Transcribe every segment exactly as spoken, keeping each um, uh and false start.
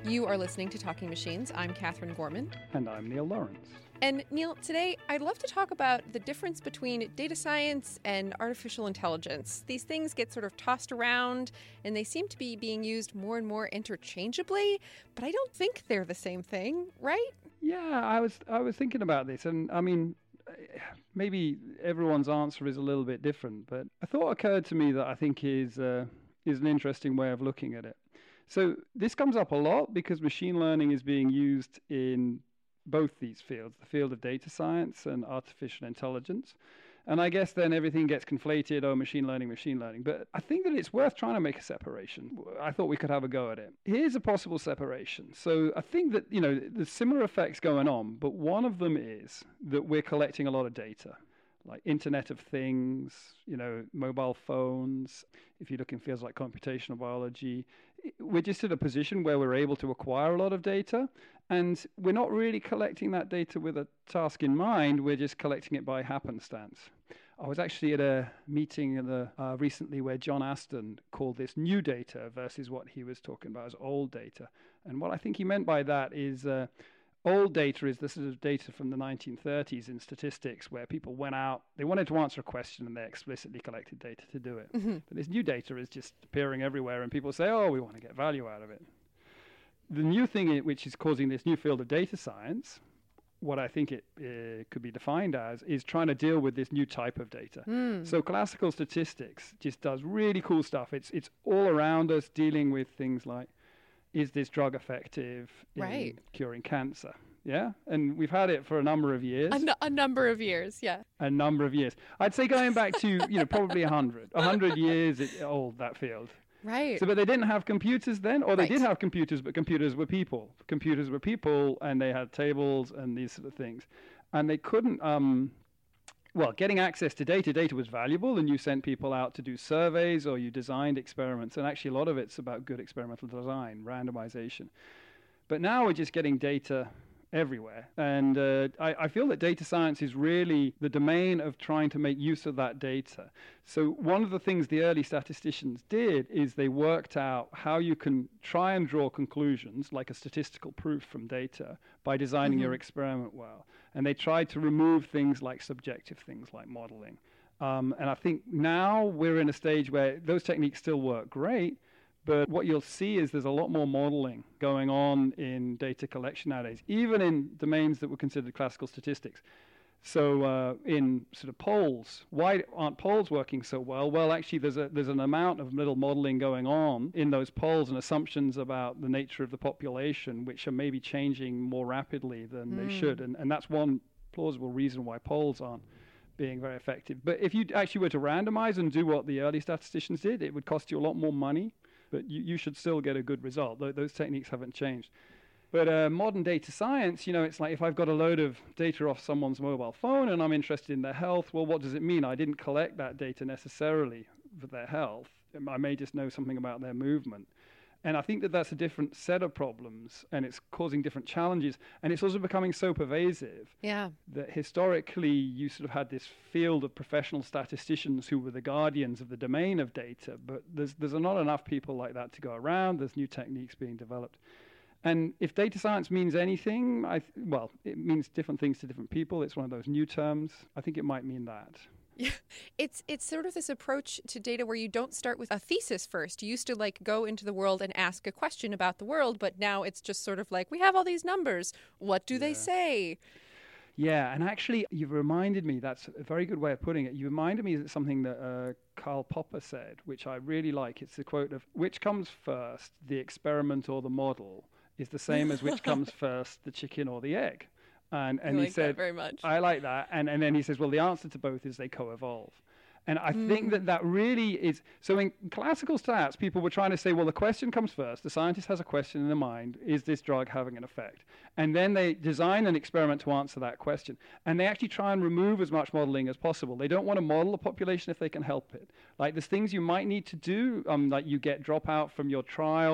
You are listening to Talking Machines. I'm Catherine Gorman. And I'm Neil Lawrence. And Neil, today I'd love to talk about the difference between data science and artificial intelligence. These things get sort of tossed around and they seem to be being used more and more interchangeably, but I don't think they're the same thing, right? Yeah, I was I was thinking about this, and I mean, maybe everyone's answer is a little bit different, but a thought occurred to me that I think is uh, is an interesting way of looking at it. So this comes up a lot because machine learning is being used in both these fields, the field of data science and artificial intelligence. And I guess then everything gets conflated, oh, machine learning, machine learning. But I think that it's worth trying to make a separation. I thought we could have a go at it. Here's a possible separation. So I think that, you know, there's similar effects going on, but one of them is that we're collecting a lot of data, like Internet of Things, you know, mobile phones. If you look in fields like computational biology, we're just at a position where we're able to acquire a lot of data, and we're not really collecting that data with a task in mind. We're just collecting it by happenstance. I was actually at a meeting in the, uh, recently where John Aston called this new data versus what he was talking about as old data. And what I think he meant by that is uh, old data is the sort of data from the nineteen thirties in statistics where people went out, they wanted to answer a question and they explicitly collected data to do it. Mm-hmm. But this new data is just appearing everywhere and people say, oh, we want to get value out of it. The new thing which is causing this new field of data science, what I think it uh, could be defined as, is trying to deal with this new type of data. Mm. So classical statistics just does really cool stuff. It's, it's all around us dealing with things like, is this drug effective in right. curing cancer? Yeah, and we've had it for a number of years. A, n- a number of years, yeah. A number of years. I'd say going back to, you know, probably a hundred. A hundred years it, old, that field. Right. So, but they didn't have computers then, or they right. did have computers, but computers were people. Computers were people, and they had tables and these sort of things. And they couldn't... Um, Well, getting access to data, data was valuable, and you sent people out to do surveys or you designed experiments. And actually, a lot of it's about good experimental design, randomization. But now we're just getting data everywhere. And uh, I, I feel that data science is really the domain of trying to make use of that data. So one of the things the early statisticians did is they worked out how you can try and draw conclusions, like a statistical proof from data, by designing mm-hmm. your experiment well. And they tried to remove things like subjective things like modeling. Um, and I think now we're in a stage where those techniques still work great, but what you'll see is there's a lot more modeling going on in data collection nowadays, even in domains that were considered classical statistics. So uh, in sort of polls, why aren't polls working so well? Well, actually, there's a there's an amount of little modeling going on in those polls and assumptions about the nature of the population, which are maybe changing more rapidly than mm. they should. And, and that's one plausible reason why polls aren't being very effective. But if you actually were to randomize and do what the early statisticians did, it would cost you a lot more money. But you, you should still get a good result. Th- those techniques haven't changed. But uh, modern data science, you know, it's like if I've got a load of data off someone's mobile phone and I'm interested in their health, well, what does it mean? I didn't collect that data necessarily for their health. I may just know something about their movement. And I think that that's a different set of problems, and it's causing different challenges. And it's also becoming so pervasive yeah. that historically you sort of had this field of professional statisticians who were the guardians of the domain of data, but there's there's not enough people like that to go around. There's new techniques being developed. And if data science means anything, I th- well, it means different things to different people. It's one of those new terms. I think it might mean that. Yeah. It's it's sort of this approach to data where you don't start with a thesis first. You used to like go into the world and ask a question about the world, but now it's just sort of like, we have all these numbers. What do yeah. they say? Yeah, and actually you've reminded me, that's a very good way of putting it. You reminded me of something that uh, Karl Popper said, which I really like. It's the quote of, which comes first, the experiment or the model, is the same as which comes first, the chicken or the egg. And, and I he like said, that very much. I like that. And, and then he says, well, the answer to both is they co-evolve. And I mm. think that that really is... So in classical stats, people were trying to say, well, the question comes first. The scientist has a question in their mind. Is this drug having an effect? And then they design an experiment to answer that question. And they actually try and remove as much modeling as possible. They don't want to model the population if they can help it. Like there's things you might need to do, um, like you get dropout from your trial,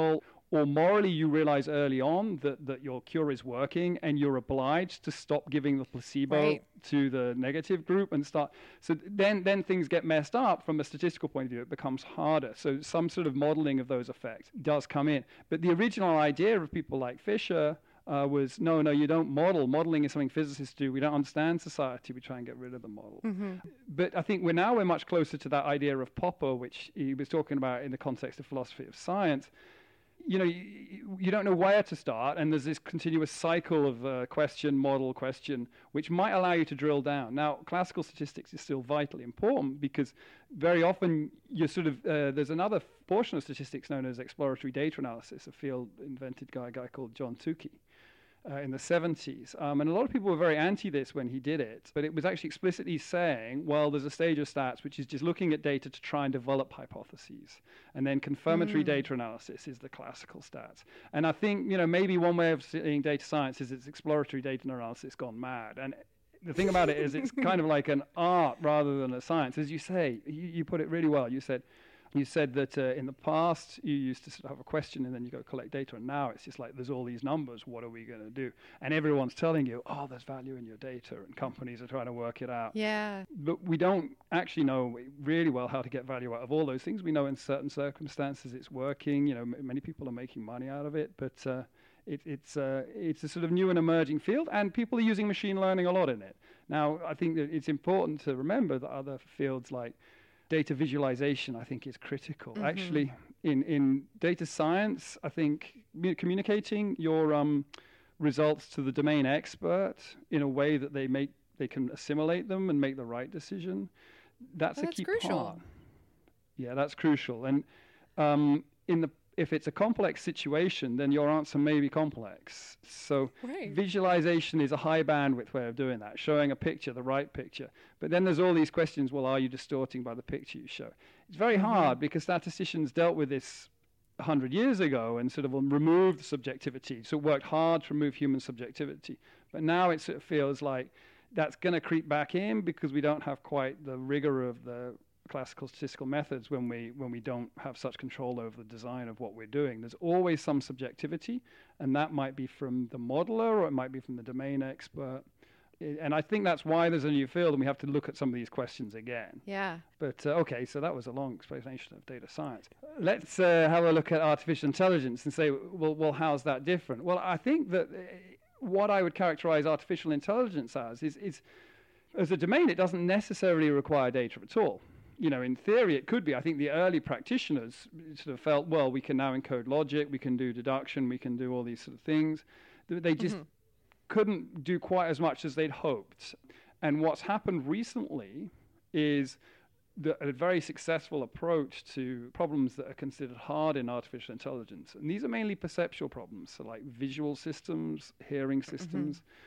or morally you realize early on that, that your cure is working and you're obliged to stop giving the placebo Right. to the negative group and start. So then, then things get messed up from a statistical point of view. It becomes harder. So some sort of modeling of those effects does come in. But the original idea of people like Fisher uh, was, no, no, you don't model. Modeling is something physicists do. We don't understand society. We try and get rid of the model. Mm-hmm. But I think we're now we're much closer to that idea of Popper, which he was talking about in the context of philosophy of science. You know, you, you don't know where to start, and there's this continuous cycle of uh, question, model, question, which might allow you to drill down. Now, classical statistics is still vitally important because very often you're sort of, uh, there's another portion of statistics known as exploratory data analysis, a field invented by a guy called John Tukey. Uh, in the seventies. Um, and a lot of people were very anti this when he did it, but it was actually explicitly saying, well, there's a stage of stats which is just looking at data to try and develop hypotheses. And then confirmatory mm. data analysis is the classical stats. And I think, you know, maybe one way of seeing data science is it's exploratory data analysis gone mad. And the thing about it is it's kind of like an art rather than a science. As you say, you, you put it really well. You said, You said that uh, in the past you used to sort of have a question and then you go collect data, and now it's just like there's all these numbers. What are we going to do? And everyone's telling you, oh, there's value in your data, and companies are trying to work it out. Yeah. But we don't actually know really well how to get value out of all those things. We know in certain circumstances it's working. You know, m- many people are making money out of it, but uh, it, it's uh, it's a sort of new and emerging field, and people are using machine learning a lot in it. Now, I think that it's important to remember that other fields like data visualization, I think, is critical. Mm-hmm. Actually, in, in data science, I think communicating your um, results to the domain expert in a way that they make they can assimilate them and make the right decision, that's well, a that's key crucial. part. Yeah, that's crucial. And um, in the if it's a complex situation, then your answer may be complex. So right. visualization is a high bandwidth way of doing that, showing a picture, the right picture. But then there's all these questions, well, are you distorting by the picture you show? It's very mm-hmm. hard because statisticians dealt with this one hundred years ago and sort of removed subjectivity. So it worked hard to remove human subjectivity. But now it sort of feels like that's going to creep back in because we don't have quite the rigor of the classical statistical methods when we when we don't have such control over the design of what we're doing. There's always some subjectivity, and that might be from the modeler or it might be from the domain expert. I, and I think that's why there's a new field, and we have to look at some of these questions again. Yeah. But uh, okay, so that was a long explanation of data science. Let's uh, have a look at artificial intelligence and say, well, well, how's that different? Well, I think that uh, what I would characterize artificial intelligence as is, is, as a domain, it doesn't necessarily require data at all. You know, in theory, it could be. I think the early practitioners sort of felt, well, we can now encode logic, we can do deduction, we can do all these sort of things. They just mm-hmm. couldn't do quite as much as they'd hoped. And what's happened recently is the, a very successful approach to problems that are considered hard in artificial intelligence. And these are mainly perceptual problems, so like visual systems, hearing systems, mm-hmm.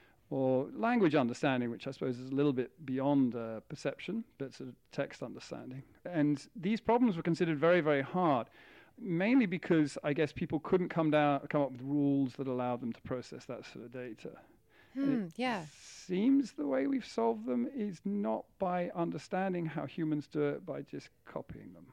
or language understanding, which I suppose is a little bit beyond uh, perception, but sort of text understanding. And these problems were considered very, very hard, mainly because I guess people couldn't come down, come up with rules that allowed them to process that sort of data. Hmm, yeah. Seems the way we've solved them is not by understanding how humans do it, by just copying them.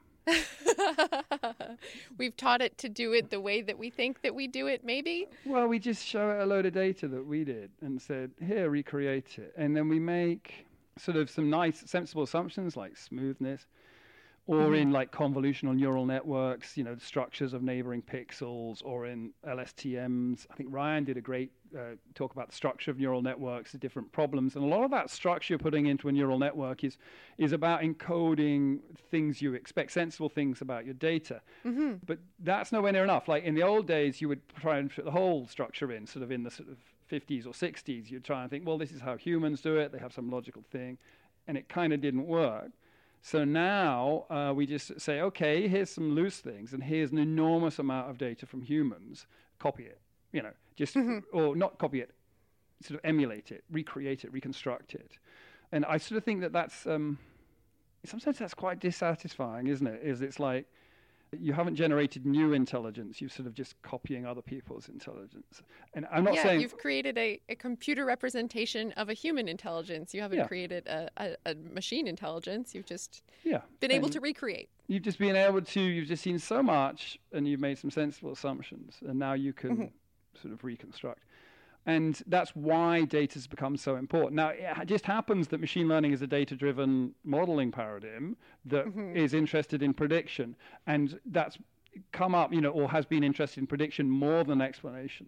We've taught it to do it the way that we think that we do it, maybe? Well, we just show it a load of data that we did and said, here, recreate it. And then we make sort of some nice, sensible assumptions like smoothness, or mm-hmm. in like convolutional neural networks, you know, structures of neighboring pixels, or in L S T Ms. I think Ryan did a great uh, talk about the structure of neural networks, the different problems. And a lot of that structure you're putting into a neural network is is about encoding things you expect, sensible things about your data. Mm-hmm. But that's nowhere near enough. Like in the old days, you would try and put the whole structure in, sort of in the sort of fifties or sixties. You'd try and think, well, this is how humans do it. They have some logical thing. And it kind of didn't work. So now uh, we just say, okay, here's some loose things, and here's an enormous amount of data from humans. Copy it, you know, just mm-hmm. or not copy it, sort of emulate it, recreate it, reconstruct it. And I sort of think that that's, um, in some sense, that's quite dissatisfying, isn't it? Is it's like You haven't generated new intelligence. You're sort of just copying other people's intelligence. And I'm not yeah, saying... you've created a, a computer representation of a human intelligence. You haven't yeah. created a, a, a machine intelligence. You've just yeah. been and able to recreate. You've just been able to, you've just seen so much and you've made some sensible assumptions. And now you can mm-hmm. sort of reconstruct. And that's why data has become so important. Now, it just happens that machine learning is a data-driven modeling paradigm that mm-hmm. is interested in prediction. And that's come up, you know, or has been interested in prediction more than explanation.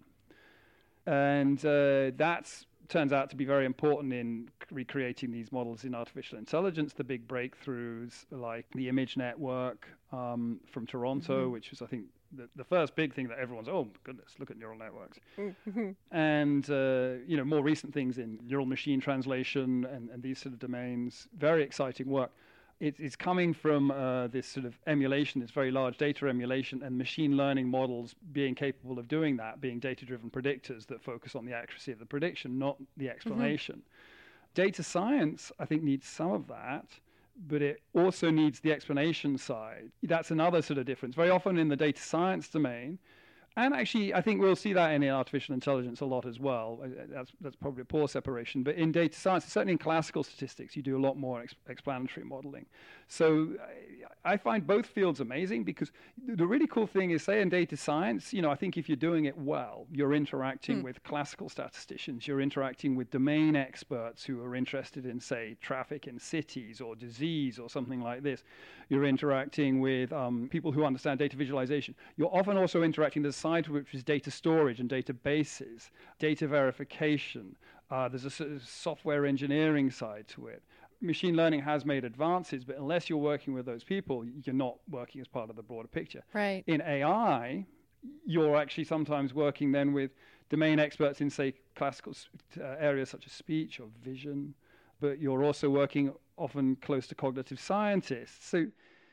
And uh, that's turns out to be very important in recreating these models in artificial intelligence. The big breakthroughs like the image network um, from Toronto, mm-hmm. which was, I think, The, the first big thing that everyone's, oh, goodness, look at neural networks. Mm-hmm. And, uh, you know, more recent things in neural machine translation and, and these sort of domains, very exciting work. It, it's coming from uh, this sort of emulation, this very large data emulation and machine learning models being capable of doing that, being data-driven predictors that focus on the accuracy of the prediction, not the explanation. Mm-hmm. Data science, I think, needs some of that, but it also needs the explanation side. That's another sort of difference. Very often in the data science domain, and actually I think we'll see that in artificial intelligence a lot as well. That's, that's probably a poor separation. But in data science, certainly in classical statistics, you do a lot more ex- explanatory modeling. So I, I find both fields amazing because the really cool thing is, say in data science, you know, I think if you're doing it well, you're interacting hmm. with classical statisticians, you're interacting with domain experts who are interested in, say, traffic in cities or disease or something like this. You're interacting with um, people who understand data visualization. You're often also interacting with the side which is data storage and databases, data verification. Uh, there's a sort of software engineering side to it. Machine learning has made advances, but unless you're working with those people, you're not working as part of the broader picture. Right. In A I, you're actually sometimes working then with domain experts in, say, classical uh, areas such as speech or vision, but you're also working often close to cognitive scientists. So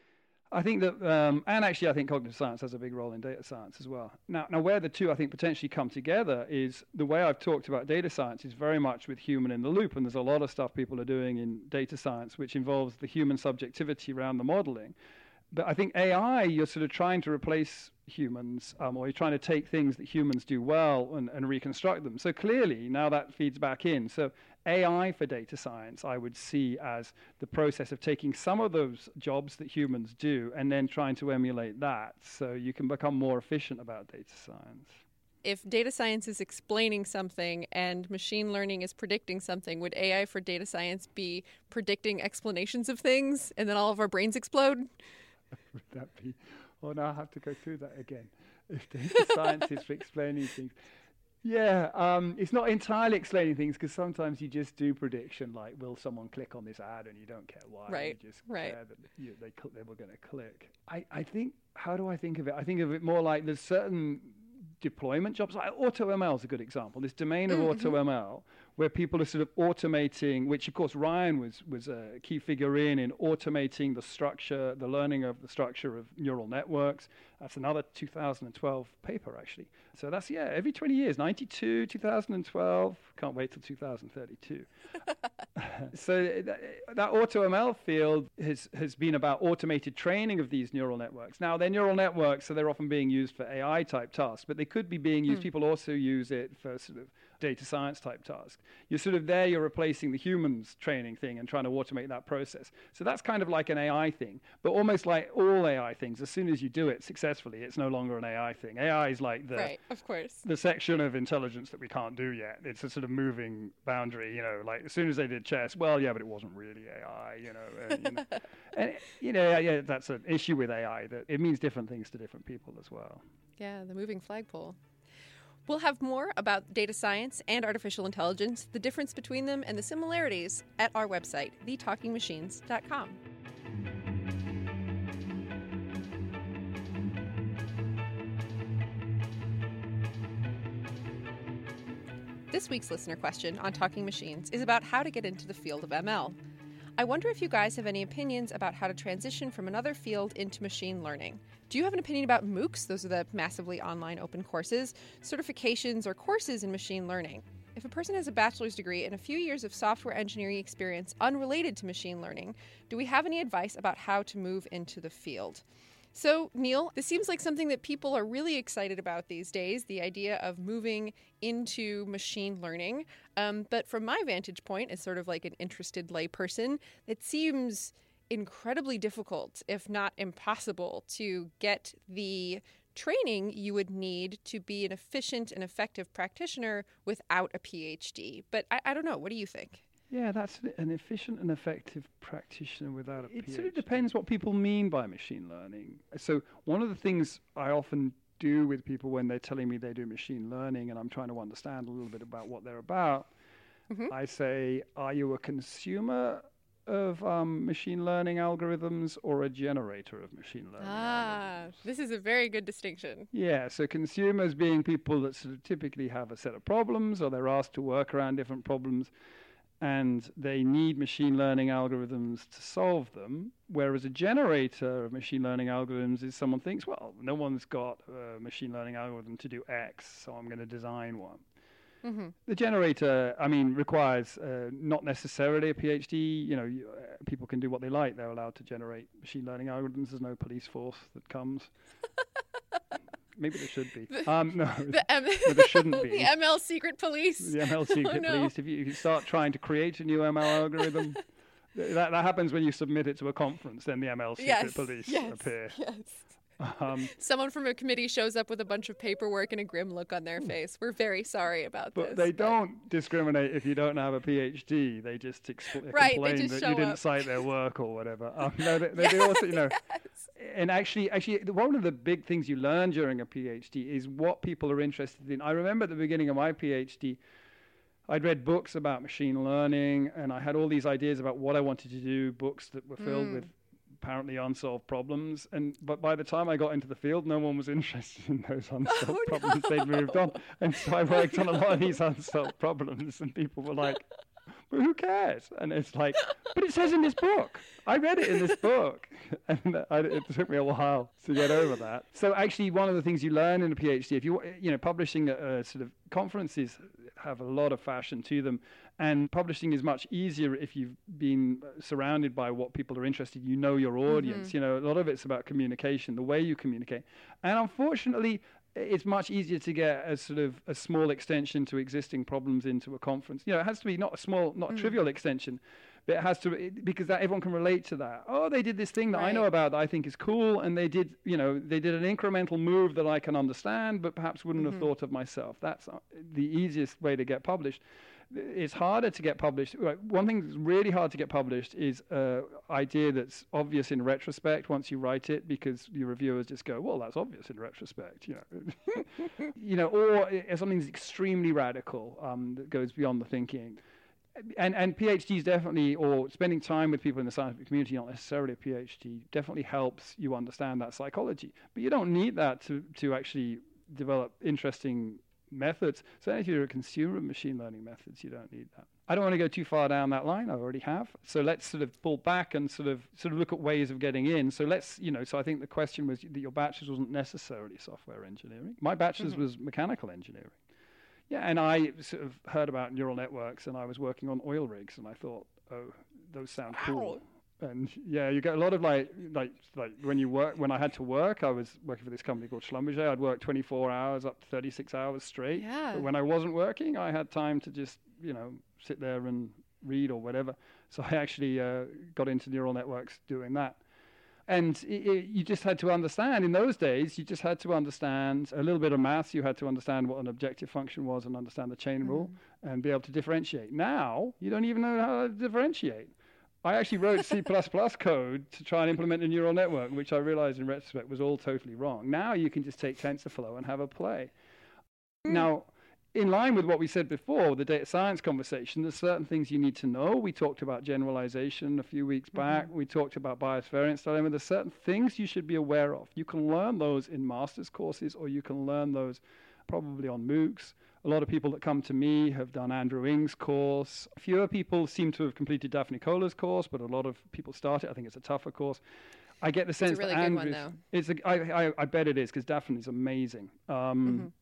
I think that, um, and actually I think cognitive science has a big role in data science as well. Now, now where the two I think potentially come together is the way I've talked about data science is very much with human in the loop, and there's a lot of stuff people are doing in data science which involves the human subjectivity around the modeling. But I think A I, you're sort of trying to replace humans, um, or you're trying to take things that humans do well and, and reconstruct them. So clearly, now that feeds back in. So A I for data science, I would see as the process of taking some of those jobs that humans do and then trying to emulate that so you can become more efficient about data science. If data science is explaining something and machine learning is predicting something, would A I for data science be predicting explanations of things and then all of our brains explode? Would that be? Oh, now I have to go through that again. If data science is for explaining things. Yeah, um, it's not entirely explaining things because sometimes you just do prediction, like, will someone click on this ad and you don't care why. Right, you just right. care that you, they, cl- they were going to click. I, I think, how do I think of it? I think of it more like there's certain deployment jobs. Like AutoML is a good example. This domain of mm-hmm. AutoML, where people are sort of automating, which of course Ryan was was a key figure in, in automating the structure, the learning of the structure of neural networks. That's another two thousand twelve paper, actually. So that's, yeah, every twenty years, ninety-two, two thousand twelve, can't wait till two thousand thirty-two. So th- that AutoML field has, has been about automated training of these neural networks. Now, they're neural networks, so they're often being used for A I-type tasks, but they could be being used, hmm. people also use it for sort of data science type tasks. You're sort of there, you're replacing the humans training thing and trying to automate that process. So that's kind of like an A I thing, but almost like all A I things, as soon as you do it successfully, it's no longer an A I thing. A I is like the, right, of course. the section of intelligence that we can't do yet. It's a sort of moving boundary, you know, like as soon as they did chess, well, yeah, but it wasn't really A I, you know. Uh, you know. And, you know, yeah, that's an issue with A I, that it means different things to different people as well. Yeah, the moving flagpole. We'll have more about data science and artificial intelligence, the difference between them, and the similarities at our website, the talking machines dot com. This week's listener question on Talking Machines is about how to get into the field of M L. I wonder if you guys have any opinions about how to transition from another field into machine learning. Do you have an opinion about MOOCs? Those are the massively online open courses, certifications, or courses in machine learning. If a person has a bachelor's degree and a few years of software engineering experience unrelated to machine learning, do we have any advice about how to move into the field? So, Neil, this seems like something that people are really excited about these days, the idea of moving into machine learning. Um, but from my vantage point, as sort of like an interested layperson, it seems incredibly difficult, if not impossible, to get the training you would need to be an efficient and effective practitioner without a PhD. But I, I don't know. What do you think? Yeah, that's an efficient and effective practitioner without a PhD. It sort of depends what people mean by machine learning. So one of the things I often do with people when they're telling me they do machine learning and I'm trying to understand a little bit about what they're about, mm-hmm. I say, are you a consumer of um, machine learning algorithms or a generator of machine learning Ah, algorithms? This is a very good distinction. Yeah, so consumers being people that sort of typically have a set of problems or they're asked to work around different problems, and they need machine learning algorithms to solve them, whereas a generator of machine learning algorithms is someone thinks, well, no one's got a machine learning algorithm to do X, so I'm going to design one. Mm-hmm. The generator, I mean, requires uh, not necessarily a PhD. You know, you, uh, people can do what they like. They're allowed to generate machine learning algorithms. There's no police force that comes. Maybe there should be. The, um, no, the M- no, there shouldn't be. The M L secret police. The M L secret oh, no. police. If you, if you start trying to create a new M L algorithm, th- that, that happens when you submit it to a conference. Then the M L secret yes, police yes, appear. Yes. Um, Someone from a committee shows up with a bunch of paperwork and a grim look on their face. We're very sorry about but this. They but they don't discriminate if you don't have a PhD. They just expl- right, complain they just that you didn't up. cite their work or whatever. Um, no, they, they yes, do also, you know. Yes. And actually, actually, one of the big things you learn during a PhD is what people are interested in. I remember at the beginning of my PhD, I'd read books about machine learning, and I had all these ideas about what I wanted to do, books that were filled mm. with apparently unsolved problems. And but by the time I got into the field, no one was interested in those unsolved oh, problems. No. They'd moved on. And so I worked on a lot of these unsolved problems, and people were like, but who cares? And it's like, but it says in this book. I read it in this book. And I, it took me a while to get over that. So actually, one of the things you learn in a PhD, if you, you know, publishing at uh, sort of conferences have a lot of fashion to them. And publishing is much easier if you've been surrounded by what people are interested in. You know your audience. Mm-hmm. You know, a lot of it's about communication, the way you communicate. And unfortunately, it's much easier to get a sort of a small extension to existing problems into a conference. You know, it has to be not a small, not a mm. trivial extension, but it has to, it, because that, everyone can relate to that. Oh, they did this thing that right. I know about that I think is cool, and they did, you know, they did an incremental move that I can understand, but perhaps wouldn't mm-hmm. have thought of myself. That's uh, the easiest way to get published. It's harder to get published. One thing that's really hard to get published is an idea that's obvious in retrospect once you write it, because your reviewers just go, well, that's obvious in retrospect, you know. you know, or something that's extremely radical um, that goes beyond the thinking. And, and PhDs definitely, or spending time with people in the scientific community, not necessarily a PhD, definitely helps you understand that psychology. But you don't need that to, to actually develop interesting methods. So if you're a consumer of machine learning methods, you don't need that. I don't want to go too far down that line. I already have. So let's sort of pull back and sort of sort of look at ways of getting in. So let's, you know, so I think the question was that your bachelor's wasn't necessarily software engineering. My bachelor's mm-hmm. was mechanical engineering. Yeah, and I sort of heard about neural networks, and I was working on oil rigs, and I thought, oh, those sound wow. cool. And yeah, you get a lot of like, like, like when you work, when I had to work, I was working for this company called Schlumberger. I'd work twenty-four hours up to thirty-six hours straight. Yeah. But when I wasn't working, I had time to just, you know, sit there and read or whatever. So I actually uh, got into neural networks doing that. And it, it, you just had to understand, in those days, you just had to understand a little bit of maths. You had to understand what an objective function was and understand the chain mm. rule and be able to differentiate. Now, you don't even know how to differentiate. I actually wrote C plus plus code to try and implement a neural network, which I realized in retrospect was all totally wrong. Now you can just take TensorFlow and have a play. Mm. Now, in line with what we said before, the data science conversation, there's certain things you need to know. We talked about generalization a few weeks mm-hmm. back. We talked about bias variance dilemma. There's certain things you should be aware of. You can learn those in master's courses, or you can learn those probably on MOOCs. A lot of people that come to me have done Andrew Ng's course. Fewer people seem to have completed Daphne Kohler's course, but a lot of people start it. I think it's a tougher course. I get the sense it's a really that good Andrew's... one, though. It's a, I, I, I bet it is, because Daphne's amazing. Um, mm-hmm.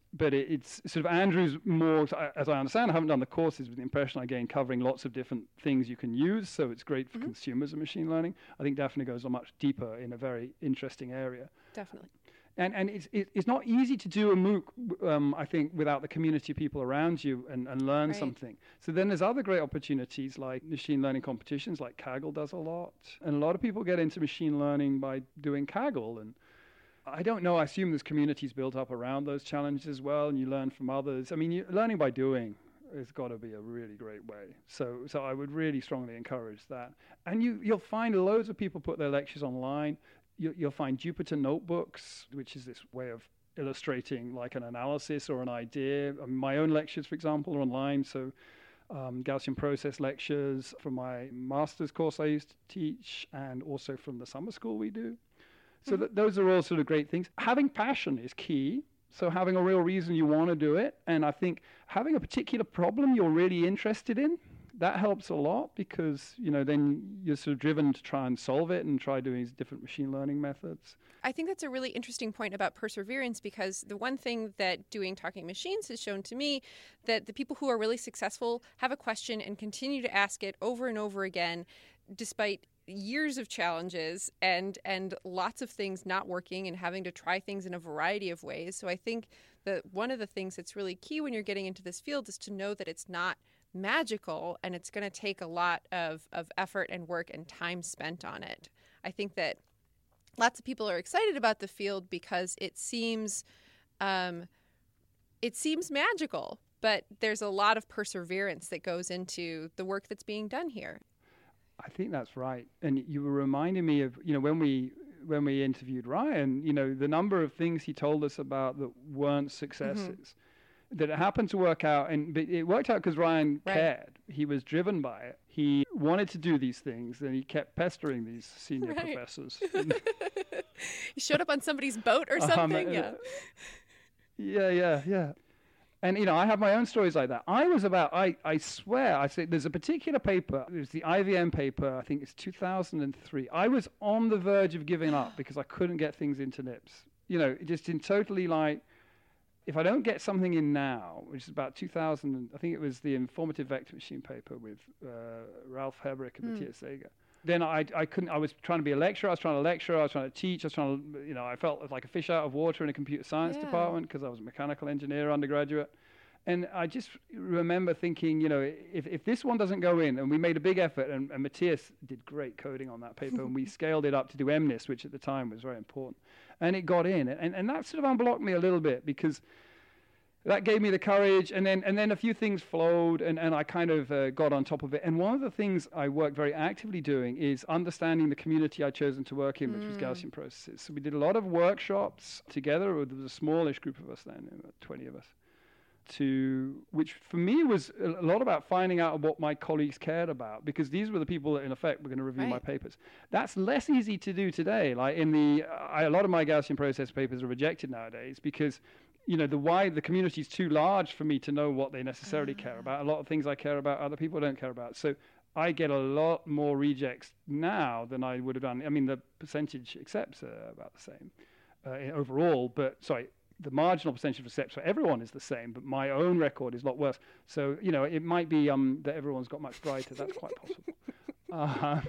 but it, it's sort of Andrew's more, as I understand, I haven't done the courses, but the impression I gain covering lots of different things you can use. So it's great for mm-hmm. consumers of machine learning. I think Daphne goes a much deeper in a very interesting area. Definitely. And and it's it, it's not easy to do a MOOC, um, I think, without the community of people around you and, and learn right. something. So then there's other great opportunities like machine learning competitions, like Kaggle does a lot. And a lot of people get into machine learning by doing Kaggle. And I don't know, I assume there's communities built up around those challenges as well, and you learn from others. I mean, you, learning by doing has got to be a really great way. So so I would really strongly encourage that. And you, you'll find loads of people put their lectures online. You, you'll find Jupyter Notebooks, which is this way of illustrating like an analysis or an idea. I mean, my own lectures, for example, are online. So um, Gaussian process lectures from my master's course I used to teach, and also from the summer school we do. So mm-hmm. th- those are all sort of great things. Having passion is key. So having a real reason you want to do it. And I think having a particular problem you're really interested in, that helps a lot, because, you know, then you're sort of driven to try and solve it and try doing these different machine learning methods. I think that's a really interesting point about perseverance, because the one thing that doing Talking Machines has shown to me, that the people who are really successful have a question and continue to ask it over and over again, despite years of challenges and and lots of things not working and having to try things in a variety of ways. So I think that one of the things that's really key when you're getting into this field is to know that it's not magical, and it's going to take a lot of, of effort and work and time spent on it. I think that lots of people are excited about the field because it seems um, it seems magical, but there's a lot of perseverance that goes into the work that's being done here. I think that's right. And you were reminding me of, you know, when we when we interviewed Ryan, you know, the number of things he told us about that weren't successes. Mm-hmm. That it happened to work out, and it worked out because Ryan right. cared. He was driven by it. He wanted to do these things, and he kept pestering these senior right. professors. He showed up on somebody's boat or something? Um, yeah. Yeah, yeah, yeah. And, you know, I have my own stories like that. I was about, I, I swear, I say there's a particular paper, it was the I V M paper, I think it's two thousand three. I was on the verge of giving up because I couldn't get things into N I P S. You know, just in totally like, if I don't get something in now, which is about two thousand, I think it was the informative vector machine paper with uh, Ralph Hebrick and mm. Matthias Seeger. Then I, I couldn't, I was trying to be a lecturer, I was trying to lecture, I was trying to teach, I was trying to, you know, I felt like a fish out of water in a computer science yeah. department because I was a mechanical engineer undergraduate. And I just remember thinking, you know, if, if this one doesn't go in, and we made a big effort, and, and Matthias did great coding on that paper, and we scaled it up to do M N I S T, which at the time was very important. And it got in. And, and that sort of unblocked me a little bit, because that gave me the courage, and then and then a few things flowed, and, and I kind of uh, got on top of it. And one of the things I worked very actively doing is understanding the community I'd chosen to work in, which mm. was Gaussian processes. So we did a lot of workshops together. There was a smallish group of us then, about twenty of us, to which for me was a lot about finding out what my colleagues cared about, because these were the people that in effect were going to review right. my papers. That's less easy to do today. Like in the, I, a lot of my Gaussian process papers are rejected nowadays because, you know, the wide, the community is too large for me to know what they necessarily uh. care about. A lot of things I care about, other people don't care about. So I get a lot more rejects now than I would have done. I mean, the percentage accepts are about the same uh, overall, but sorry, the marginal percentage of accepts for everyone is the same, but my own record is a lot worse. So, you know, it might be um, that everyone's got much brighter. That's quite possible. Uh,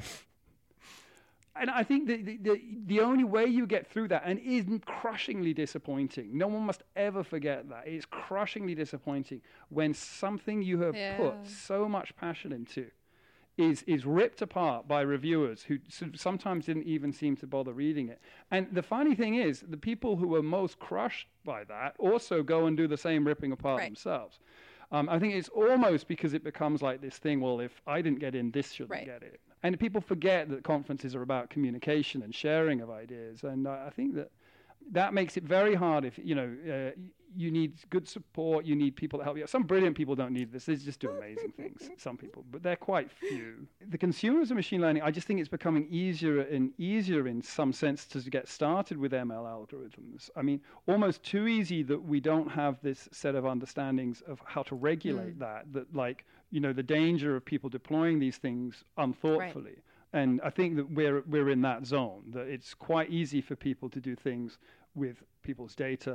and I think the, the, the, the only way you get through that, and it is crushingly disappointing, no one must ever forget that, it's crushingly disappointing when something you have yeah. put so much passion into is is ripped apart by reviewers who sort of sometimes didn't even seem to bother reading it. And the funny thing is, the people who are most crushed by that also go and do the same ripping apart right. themselves. Um, I think it's almost because it becomes like this thing, well, if I didn't get in, this shouldn't right. get it. And people forget that conferences are about communication and sharing of ideas. And uh, I think that that makes it very hard if, you know, uh, you need good support, you need people to help you. Some brilliant people don't need this. They just do amazing things, some people, but they're quite few. The consumers of machine learning, I just think it's becoming easier and easier in some sense to get started with M L algorithms. I mean, almost too easy that we don't have this set of understandings of how to regulate mm. that, that like, you know, the danger of people deploying these things unthoughtfully. Right. And I think that we're we're in that zone, that it's quite easy for people to do things with people's data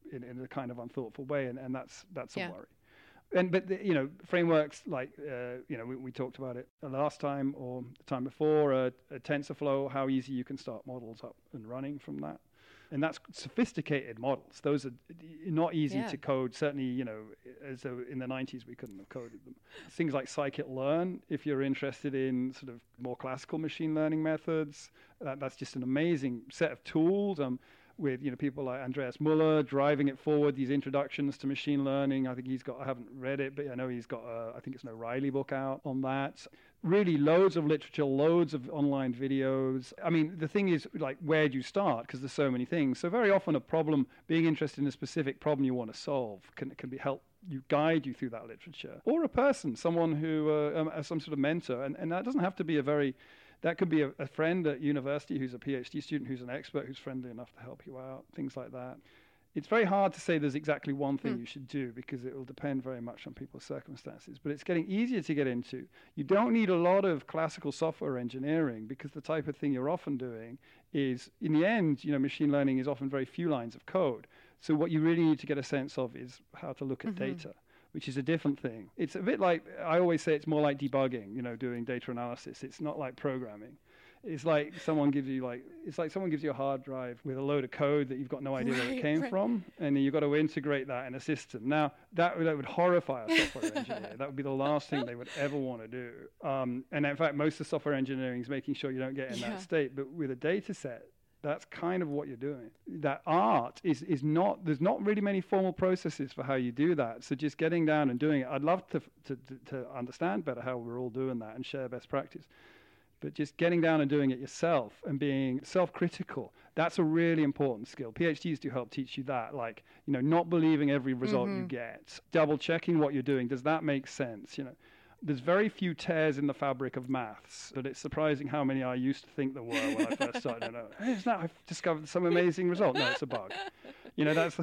in, in a kind of unthoughtful way, and, and that's that's a Yeah. worry. And but the, you know, frameworks like uh, you know we, we talked about it last time or the time before, uh, uh, TensorFlow, how easy you can start models up and running from that, and that's sophisticated models. Those are not easy Yeah. to code. Certainly, you know, as though in the nineties we couldn't have coded them. Things like scikit-learn, if you're interested in sort of more classical machine learning methods, that, that's just an amazing set of tools. Um, with you know people like Andreas Muller driving it forward, these introductions to machine learning. I think he's got, I haven't read it, but I know he's got, a, I think it's an O'Reilly book out on that. Really loads of literature, loads of online videos. I mean, the thing is, like, where do you start? Because there's so many things. So very often a problem, being interested in a specific problem you want to solve can, can be help you guide you through that literature. Or a person, someone who, uh, um, some sort of mentor. And, and that doesn't have to be a very, that could be a, a friend at university who's a PhD student, who's an expert, who's friendly enough to help you out, things like that. It's very hard to say there's exactly one thing Hmm. you should do because it will depend very much on people's circumstances. But it's getting easier to get into. You don't need a lot of classical software engineering because the type of thing you're often doing is, in the end, you know, machine learning is often very few lines of code. So what you really need to get a sense of is how to look at Mm-hmm. data, which is a different thing. It's a bit like, I always say it's more like debugging, you know, doing data analysis. It's not like programming. It's like someone gives you like, it's like someone gives you a hard drive with a load of code that you've got no idea where Right, it came right. from, and then you've got to integrate that in a system. Now, that, that would horrify a software engineer. That would be the last thing they would ever want to do. Um, and in fact, most of software engineering is making sure you don't get in Yeah. that state. But with a data set, that's kind of what you're doing. That art is, is not, there's not really many formal processes for how you do that. So just getting down and doing it, I'd love to, to, to, to understand better how we're all doing that and share best practice. But just getting down and doing it yourself and being self-critical, that's a really important skill. PhDs do help teach you that, like, you know, not believing every result you get, double checking what you're doing. Does that make sense? You know, there's very few tears in the fabric of maths, but it's surprising how many I used to think there were when I first started. No, hey, it's not, I've discovered some amazing result. No, it's a bug. You know, that's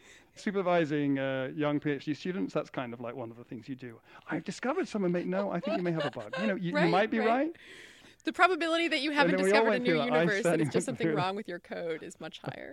supervising uh, young PhD students. That's kind of like one of the things you do. I've discovered some amazing. No, I think you may have a bug. You know, you, Right, you might be right. right. The probability that you haven't then we all discovered a went new through that. I universe, that certainly it's just went something through that. wrong with your code, is much higher.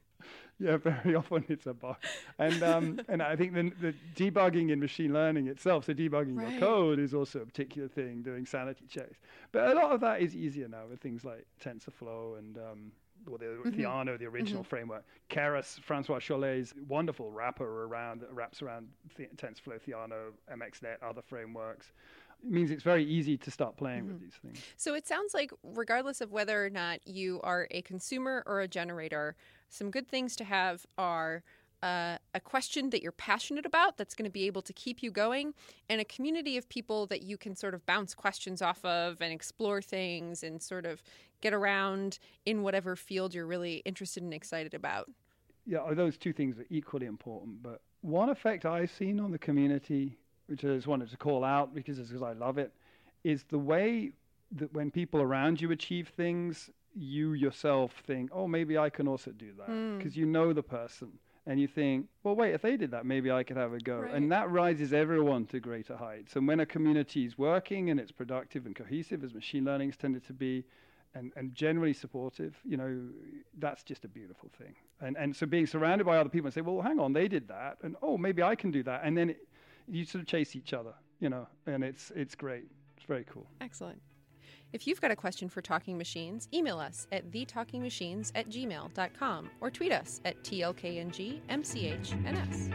Yeah, very often it's a bug. And um, and I think the, the debugging in machine learning itself, so debugging Right. your code is also a particular thing, doing sanity checks. But a lot of that is easier now with things like TensorFlow and um, or the Mm-hmm. Theano, the original framework. Keras, Francois Chollet's wonderful wrapper around, that wraps around the, TensorFlow, Theano, MXNet, other frameworks. It means it's very easy to start playing with these things. So it sounds like, regardless of whether or not you are a consumer or a generator, some good things to have are uh, a question that you're passionate about that's going to be able to keep you going, and a community of people that you can sort of bounce questions off of and explore things and sort of get around in whatever field you're really interested and excited about. Yeah, those two things are equally important. But one effect I've seen on the community, which I just wanted to call out because, because I love it, is the way that when people around you achieve things, you yourself think, oh, maybe I can also do that. Because you know the person. And you think, well, wait, if they did that, maybe I could have a go. Right. And that rises everyone to greater heights. And when a community is working and it's productive and cohesive, as machine learning has tended to be, and, and generally supportive, you know, that's just a beautiful thing. And and so being surrounded by other people and say, well, hang on, they did that. And, oh, maybe I can do that. And then it, you sort of chase each other, you know, and it's it's great. It's very cool. Excellent. If you've got a question for Talking Machines, email us at the talking machines at gmail dot com or tweet us at T L K N G M C H N S.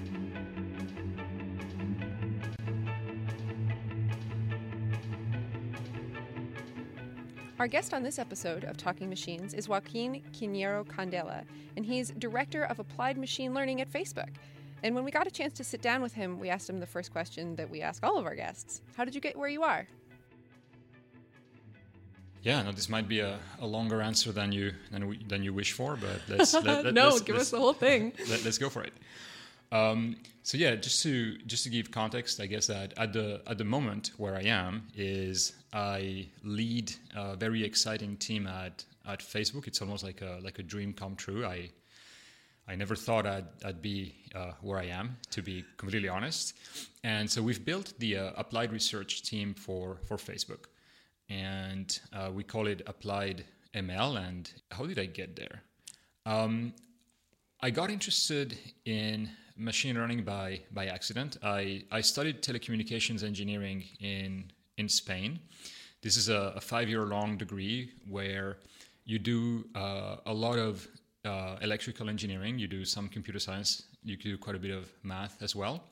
Our guest on this episode of Talking Machines is Joaquin Quinero Candela, and he's Director of Applied Machine Learning at Facebook. And when we got a chance to sit down with him, we asked him the first question that we ask all of our guests. How did you get where you are? Yeah, no, this might be a, a longer answer than you than, we, than you wish for, but let's let, let, no, let's, give let's, us the whole thing. Let, let's go for it. Um, so yeah, just to just to give context, I guess that at the at the moment where I am is I lead a very exciting team at at Facebook. It's almost like a like a dream come true. I I never thought I'd, I'd be uh, where I am, to be completely honest. And so we've built the uh, applied research team for for Facebook. And uh, we call it Applied M L. And how did I get there? Um, I got interested in machine learning by by accident. I, I studied telecommunications engineering in in Spain. This is a, a five-year-long degree where you do uh, a lot of uh, electrical engineering. You do some computer science. You do quite a bit of math as well.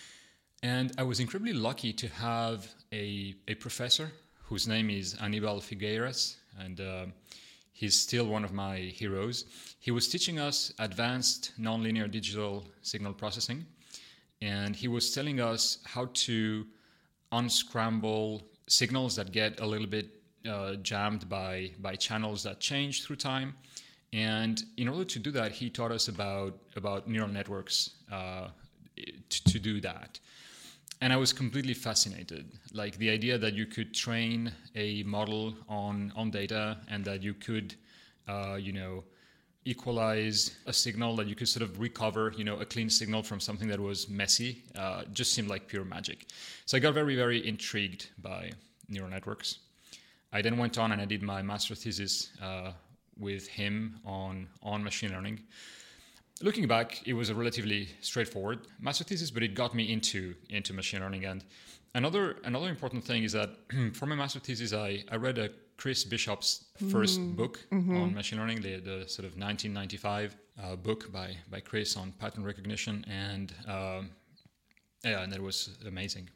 And I was incredibly lucky to have a, a professor whose name is Aníbal Figueiras, and uh, he's still one of my heroes. He was teaching us advanced nonlinear digital signal processing, and he was telling us how to unscramble signals that get a little bit uh, jammed by, by channels that change through time. And in order to do that, he taught us about, about neural networks uh, to, to do that. And I was completely fascinated. Like the idea that you could train a model on, on data and that you could, uh, you know, equalize a signal, that you could sort of recover, you know, a clean signal from something that was messy, uh, just seemed like pure magic. So I got very, very intrigued by neural networks. I then went on and I did my master thesis uh, with him on, on machine learning. Looking back, it was a relatively straightforward master thesis, but it got me into into machine learning. And another another important thing is that for my master thesis, I, I read a Chris Bishop's first mm. book mm-hmm. on machine learning, the, the sort of nineteen ninety-five uh, book by, by Chris on pattern recognition. And um, yeah, and that was amazing.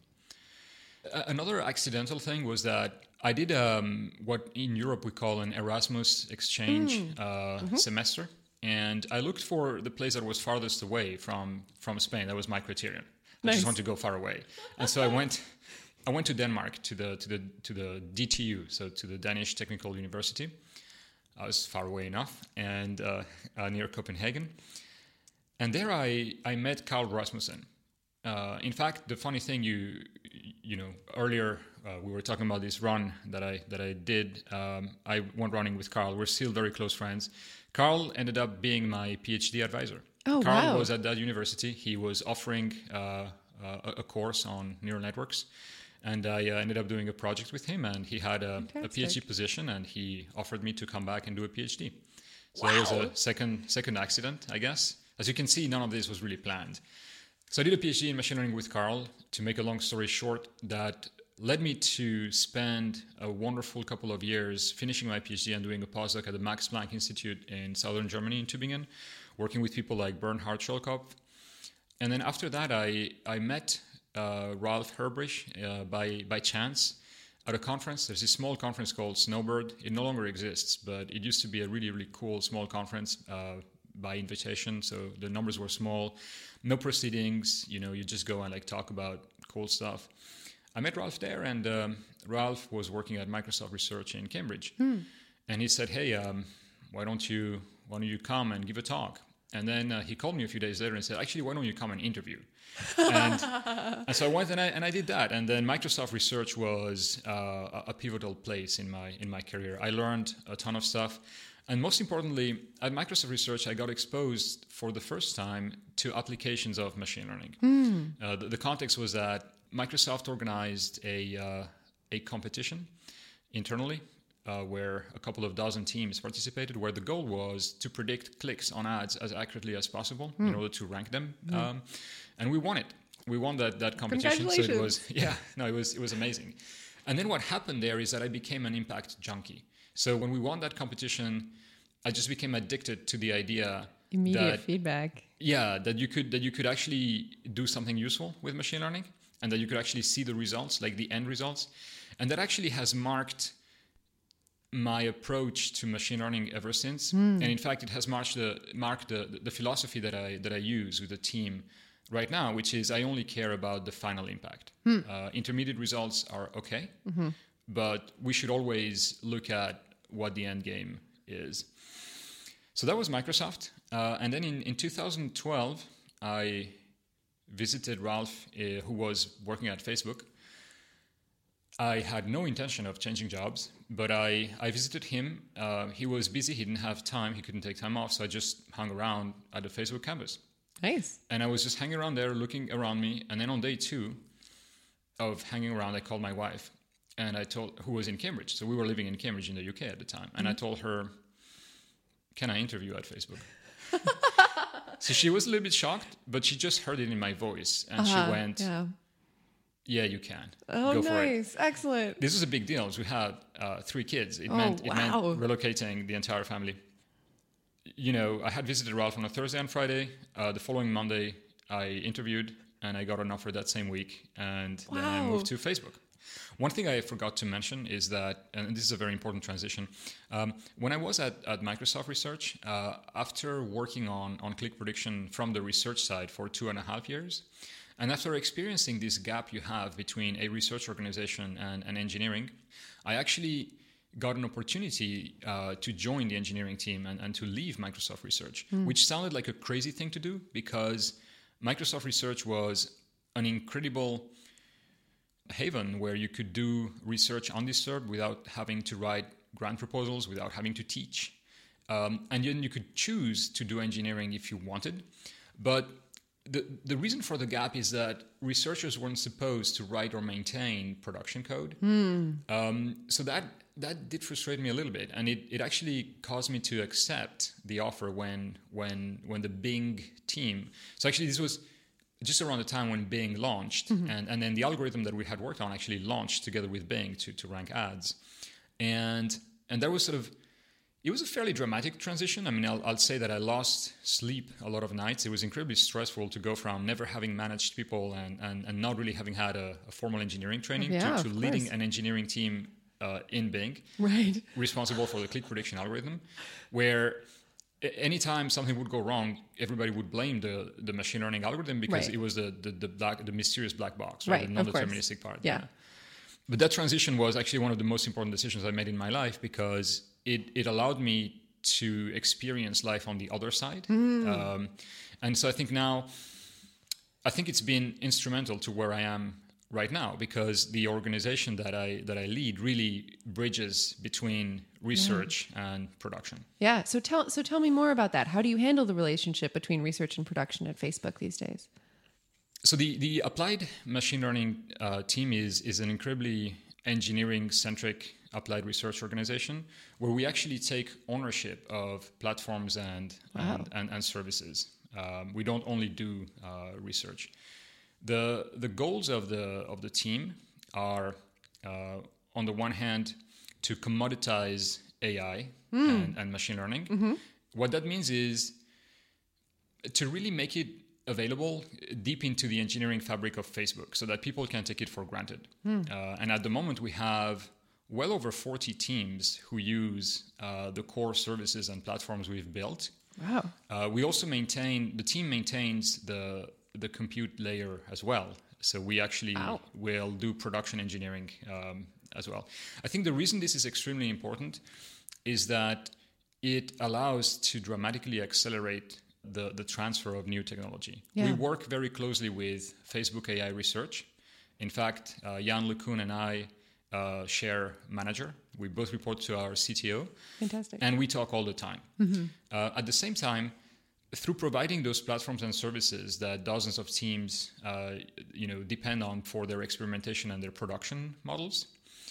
Uh, another accidental thing was that I did um, what in Europe we call an Erasmus exchange mm. uh, mm-hmm. semester. And I looked for the place that was farthest away from, from Spain. That was my criterion. Nice. I just want to go far away. And so I went I went to Denmark to the to the to the D T U, so to the Danish Technical University. I was far away enough, and uh, uh, near Copenhagen. And there I, I met Carl Rasmussen. Uh, in fact, the funny thing, you you know, earlier uh, we were talking about this run that I that I did. Um, I went running with Carl. We're still very close friends. Carl ended up being my PhD advisor. Oh, Carl wow. was at that university. He was offering uh, uh, a course on neural networks. And I uh, ended up doing a project with him, and he had a, a PhD position, and he offered me to come back and do a PhD. So wow. That was a second second accident, I guess. As you can see, none of this was really planned. So I did a PhD in machine learning with Carl. To make a long story short, that led me to spend a wonderful couple of years finishing my PhD and doing a postdoc at the Max Planck Institute in southern Germany, in Tübingen, working with people like Bernhard Scholkopf. And then after that, I, I met uh, Ralf Herbrich uh, by, by chance at a conference. There's this small conference called Snowbird. It no longer exists, but it used to be a really, really cool small conference uh, by invitation. So the numbers were small, no proceedings. You know, you just go and like talk about cool stuff. I met Ralf there, and um, Ralf was working at Microsoft Research in Cambridge. Hmm. And he said, hey, um, why don't you why don't you come and give a talk? And then uh, he called me a few days later and said, actually, why don't you come and interview? And, and so I went and I, and I did that. And then Microsoft Research was uh, a pivotal place in my in my career. I learned a ton of stuff. And most importantly, at Microsoft Research, I got exposed for the first time to applications of machine learning. Hmm. Uh, the, the context was that Microsoft organized a uh, a competition internally uh, where a couple of dozen teams participated, where the goal was to predict clicks on ads as accurately as possible mm. in order to rank them. Mm. Um, and we won it. We won that that competition. Congratulations. So it was yeah, no, it was it was amazing. And then what happened there is that I became an impact junkie. So when we won that competition, I just became addicted to the idea immediate that, feedback. Yeah, that you could that you could actually do something useful with machine learning, and that you could actually see the results, like the end results. And that actually has marked my approach to machine learning ever since. Mm. And in fact, it has marked the marked the, the philosophy that I that I use with the team right now, which is I only care about the final impact. Mm. Uh, intermediate results are okay, mm-hmm. but we should always look at what the end game is. So that was Microsoft. Uh, and then in, in two thousand twelve, I visited Ralf, uh, who was working at Facebook. I had no intention of changing jobs, but I, I visited him. Uh, he was busy. He didn't have time. He couldn't take time off. So I just hung around at the Facebook campus. Nice. And I was just hanging around there, looking around me. And then on day two of hanging around, I called my wife, and I told, who was in Cambridge. So we were living in Cambridge in the U K at the time. And mm-hmm. I told her, can I interview at Facebook? So she was a little bit shocked, but she just heard it in my voice, and Uh-huh, she went, yeah. "Yeah, you can. Oh, Go for it." nice. Excellent. This was a big deal. We had uh, three kids. It Oh, meant it meant wow. relocating the entire family. You know, I had visited Ralph on a Thursday and Friday. Uh, the following Monday, I interviewed, and I got an offer that same week, and then I Wow. moved to Facebook. One thing I forgot to mention is that, and this is a very important transition, um, when I was at, at Microsoft Research, uh, after working on, on click prediction from the research side for two and a half years, and after experiencing this gap you have between a research organization and, and engineering, I actually got an opportunity uh, to join the engineering team and, and to leave Microsoft Research, mm. which sounded like a crazy thing to do because Microsoft Research was an incredible haven where you could do research undisturbed without having to write grant proposals, without having to teach. Um, and then you could choose to do engineering if you wanted. But the, the reason for the gap is that researchers weren't supposed to write or maintain production code. Mm. Um, so that that did frustrate me a little bit. And it, it actually caused me to accept the offer when when when the Bing team... So actually this was just around the time when Bing launched. Mm-hmm. And, and then the algorithm that we had worked on actually launched together with Bing to, to rank ads. And and that was sort of... It was a fairly dramatic transition. I mean, I'll, I'll say that I lost sleep a lot of nights. It was incredibly stressful to go from never having managed people and, and, and not really having had a, a formal engineering training yeah, to, to leading course. an engineering team uh, in Bing, right, responsible for the click prediction algorithm, where anytime something would go wrong, everybody would blame the, the machine learning algorithm because right. it was the the, the, black, the mysterious black box, right? right The non-deterministic part. Yeah. yeah. But that transition was actually one of the most important decisions I made in my life because it, it allowed me to experience life on the other side. Mm. Um, and so I think now, I think it's been instrumental to where I am right now because the organization that I that I lead really bridges between research yeah. and production. Yeah. So tell so tell me more about that. How do you handle the relationship between research and production at Facebook these days? So the, the applied machine learning uh, team is is an incredibly engineering-centric applied research organization where we actually take ownership of platforms and wow. and, and, and services. Um, we don't only do uh, research. The the goals of the of the team are uh, on the one hand to commoditize A I mm. and, and machine learning. Mm-hmm. What that means is to really make it available deep into the engineering fabric of Facebook so that people can take it for granted. Mm. Uh, and at the moment we have well over forty teams who use uh, the core services and platforms we've built. Wow. Uh, we also maintain, the team maintains the the compute layer as well. So we actually wow. will do production engineering um, as well. I think the reason this is extremely important is that it allows to dramatically accelerate the, the transfer of new technology. Yeah. We work very closely with Facebook A I research. In fact, uh, Jan LeCun and I uh, share manager. We both report to our C T O. Fantastic. And we talk all the time. Mm-hmm. Uh, at the same time, through providing those platforms and services that dozens of teams uh, you know, depend on for their experimentation and their production models,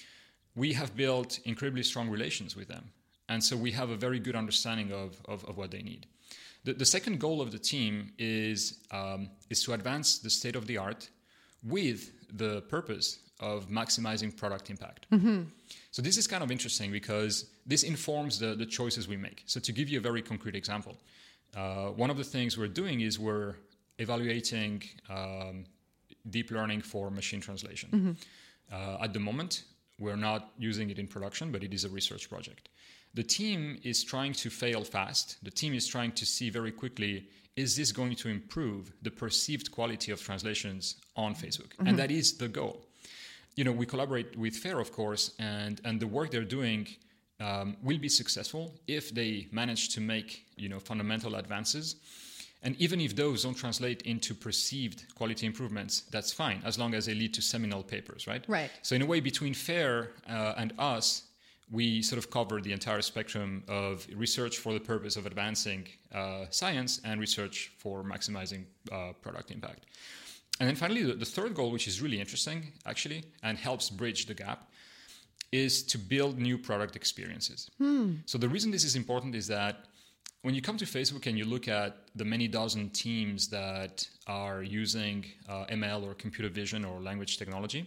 we have built incredibly strong relations with them. And so we have a very good understanding of, of, of what they need. The, the second goal of the team is, um, is to advance the state of the art with the purpose of maximizing product impact. Mm-hmm. So this is kind of interesting because this informs the, the choices we make. So to give you a very concrete example, uh, one of the things we're doing is we're evaluating um, deep learning for machine translation. Mm-hmm. Uh, at the moment, we're not using it in production, but it is a research project. The team is trying to fail fast. The team is trying to see very quickly, is this going to improve the perceived quality of translations on Facebook? Mm-hmm. And that is the goal. You know, we collaborate with FAIR, of course, and, and the work they're doing um, will be successful if they manage to make, you know, fundamental advances. And even if those don't translate into perceived quality improvements, that's fine, as long as they lead to seminal papers, right? Right. So in a way, between FAIR uh, and us, we sort of cover the entire spectrum of research for the purpose of advancing uh, science and research for maximizing uh, product impact. And then finally, the, the third goal, which is really interesting, actually, and helps bridge the gap, is to build new product experiences. Hmm. So the reason this is important is that when you come to Facebook and you look at the many dozen teams that are using uh, M L or computer vision or language technology,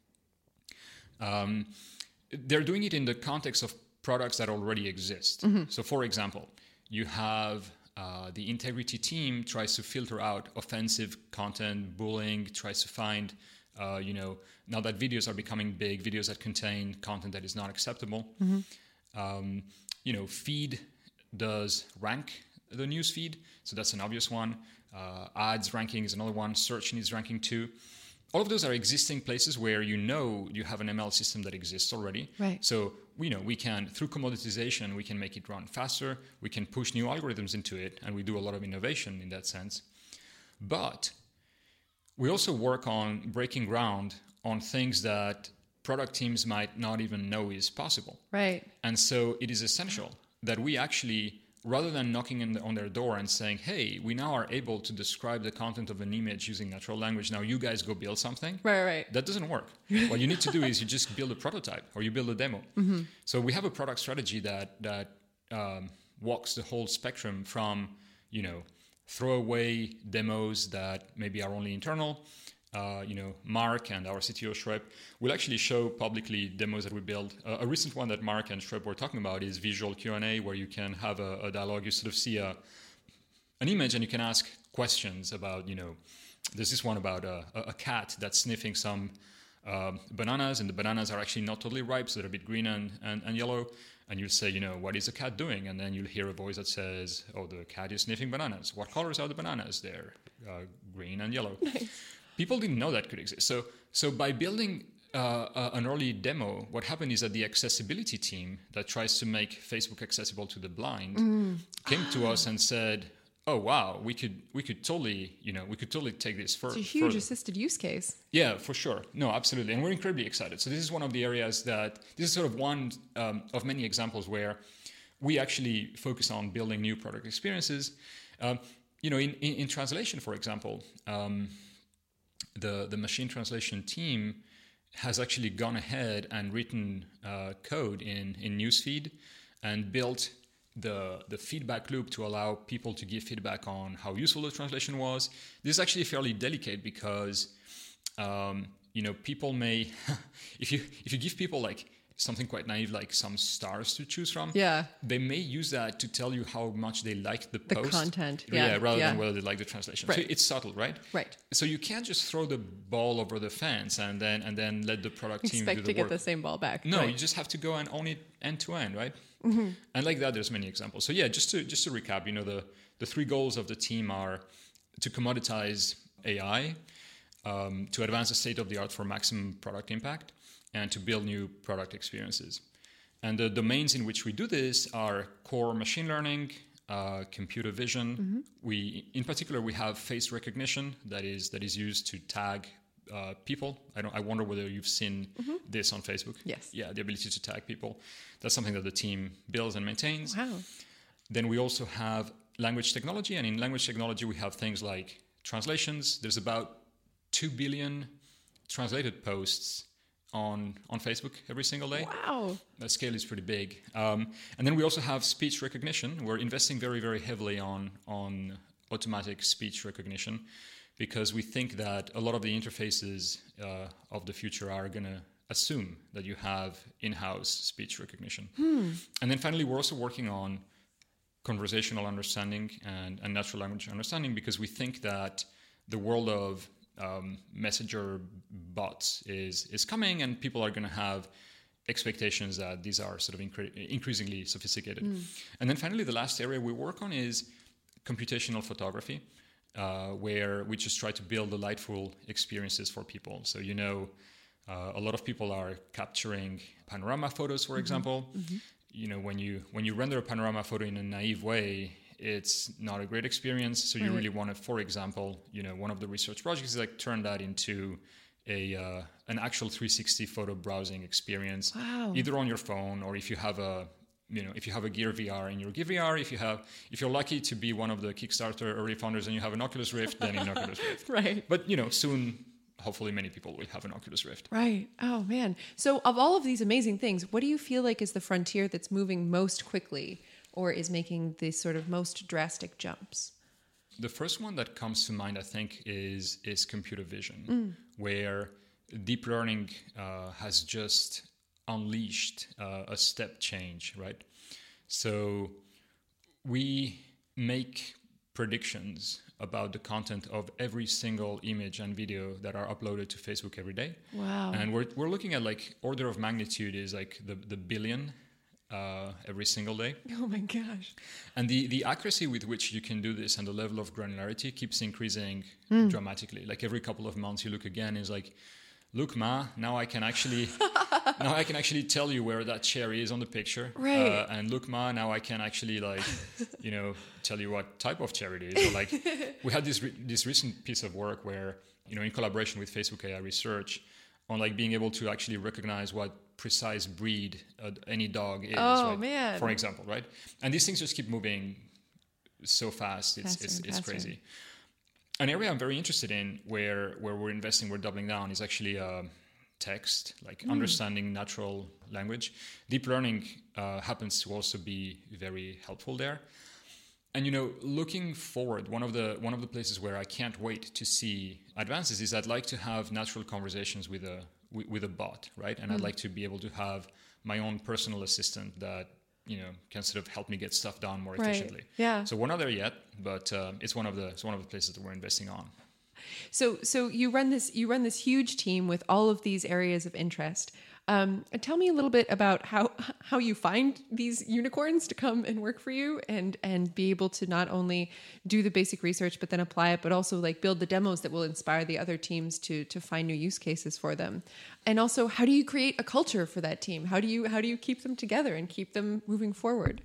um, they're doing it in the context of products that already exist. Mm-hmm. So, for example, you have uh, the integrity team tries to filter out offensive content, bullying, tries to find, uh, you know, now that videos are becoming big, videos that contain content that is not acceptable. Mm-hmm. Um, you know, Feed does rank the news feed, so that's an obvious one. Uh, ads ranking is another one. Search needs ranking too. All of those are existing places where you know you have an M L system that exists already. Right. So we know we can, through commoditization, we can make it run faster. We can push new algorithms into it, and we do a lot of innovation in that sense. But we also work on breaking ground on things that product teams might not even know is possible. Right. And so it is essential that we actually, rather than knocking in the, on their door and saying, hey, we now are able to describe the content of an image using natural language, now you guys go build something. Right, right. That doesn't work. What you need to do is you just build a prototype or you build a demo. Mm-hmm. So we have a product strategy that that um, walks the whole spectrum from, you know, throwaway demos that maybe are only internal. Uh, you know, Mark and our C T O Shrep will actually show publicly demos that we build. Uh, a recent one that Mark and Shrep were talking about is visual Q and A, where you can have a, a dialogue. You sort of see a, an image and you can ask questions about, you know, there's this one about a, a cat that's sniffing some um, bananas, and the bananas are actually not totally ripe, so they're a bit green and, and, and yellow. And you'll say, you know, what is the cat doing? And then you'll hear a voice that says, oh, the cat is sniffing bananas. What colors are the bananas? They're uh, green and yellow. Nice. People didn't know that could exist. So, so by building uh, uh, an early demo, what happened is that the accessibility team that tries to make Facebook accessible to the blind mm. came ah. to us and said, "Oh wow, we could we could totally you know we could totally take this further." It's a huge further. assisted use case. Yeah, for sure. No, absolutely, and we're incredibly excited. So this is one of the areas that this is sort of one um, of many examples where we actually focus on building new product experiences. Um, you know, in, in, in translation, for example. Um, The, the machine translation team has actually gone ahead and written uh, code in, in Newsfeed and built the, the feedback loop to allow people to give feedback on how useful the translation was. This is actually fairly delicate because, um, you know, people may, if you if you give people like something quite naive, like some stars to choose from, yeah, they may use that to tell you how much they liked the, the post. content. Yeah, yeah rather yeah. than whether they like the translation. Right. So it's subtle, right? Right. So you can't just throw the ball over the fence and then and then let the product team expect do the to work. get the same ball back. No, right. you just have to go and own it end to end, right? Mm-hmm. And like that, there's many examples. So yeah, just to just to recap, you know, the the three goals of the team are to commoditize A I, um, to advance the state of the art for maximum product impact, and to build new product experiences. And the domains in which we do this are core machine learning, uh, computer vision. Mm-hmm. We, in particular, we have face recognition that is that is used to tag uh, people. I don't. I wonder whether you've seen mm-hmm. this on Facebook. Yes. Yeah, the ability to tag people. That's something that the team builds and maintains. Wow. Then we also have language technology, and in language technology we have things like translations. There's about two billion translated posts on on Facebook every single day. Wow. That scale is pretty big. Um, and then we also have speech recognition. We're investing very, very heavily on on automatic speech recognition because we think that a lot of the interfaces uh, of the future are going to assume that you have in-house speech recognition. Hmm. And then finally, we're also working on conversational understanding and, and natural language understanding because we think that the world of Um, messenger bots is is coming, and people are going to have expectations that these are sort of incre- increasingly sophisticated. Mm. And then finally, the last area we work on is computational photography, uh, where we just try to build delightful experiences for people. So, you know, uh, a lot of people are capturing panorama photos, for mm-hmm. example. Mm-hmm. You know, when you when you render a panorama photo in a naive way, it's not a great experience. So you right. really want to, for example, you know, one of the research projects is like turn that into a uh, an actual three sixty photo browsing experience, wow. either on your phone or if you have a, you know, if you have a Gear V R in your Gear V R, if you have, if you're lucky to be one of the Kickstarter early founders and you have an Oculus Rift, then in Oculus Rift. Right. But, you know, soon, hopefully many people will have an Oculus Rift. Right. Oh, man. So of all of these amazing things, what do you feel like is the frontier that's moving most quickly? or is making the sort of most drastic jumps? The first one that comes to mind, I think, is is computer vision, Mm. where deep learning uh, has just unleashed uh, a step change, right? So we make predictions about the content of every single image and video that are uploaded to Facebook every day. Wow. And we're we're looking at like order of magnitude is like the, the billion uh, every single day. Oh my gosh. And the, the accuracy with which you can do this and the level of granularity keeps increasing Mm. dramatically. Like every couple of months you look again, is like, look, Ma, now I can actually now I can actually tell you where that chair is on the picture. Right. Uh, and look, Ma, now I can actually like, you know, tell you what type of chair it is. Or like, we had this re- this recent piece of work where, you know, in collaboration with Facebook A I Research, on like being able to actually recognize what precise breed uh, any dog is. Oh, right? man. For example, right? And these things just keep moving so fast. It's Faster it's, and it's faster. crazy. An area I'm very interested in, where where we're investing, we're doubling down, is actually uh, text, like Mm. understanding natural language. Deep learning uh, happens to also be very helpful there. And you know, looking forward, one of the one of the places where I can't wait to see advances is I'd like to have natural conversations with a with, with a bot, right? And Mm. I'd like to be able to have my own personal assistant that, you know, can sort of help me get stuff done more Right. efficiently. Yeah. So we're not there yet, but uh, it's one of the it's one of the places that we're investing on. So so you run this you run this huge team with all of these areas of interest. Um, and tell me a little bit about how how you find these unicorns to come and work for you, and and be able to not only do the basic research but then apply it, but also like build the demos that will inspire the other teams to to find new use cases for them. And also, how do you create a culture for that team? How do you how do you keep them together and keep them moving forward?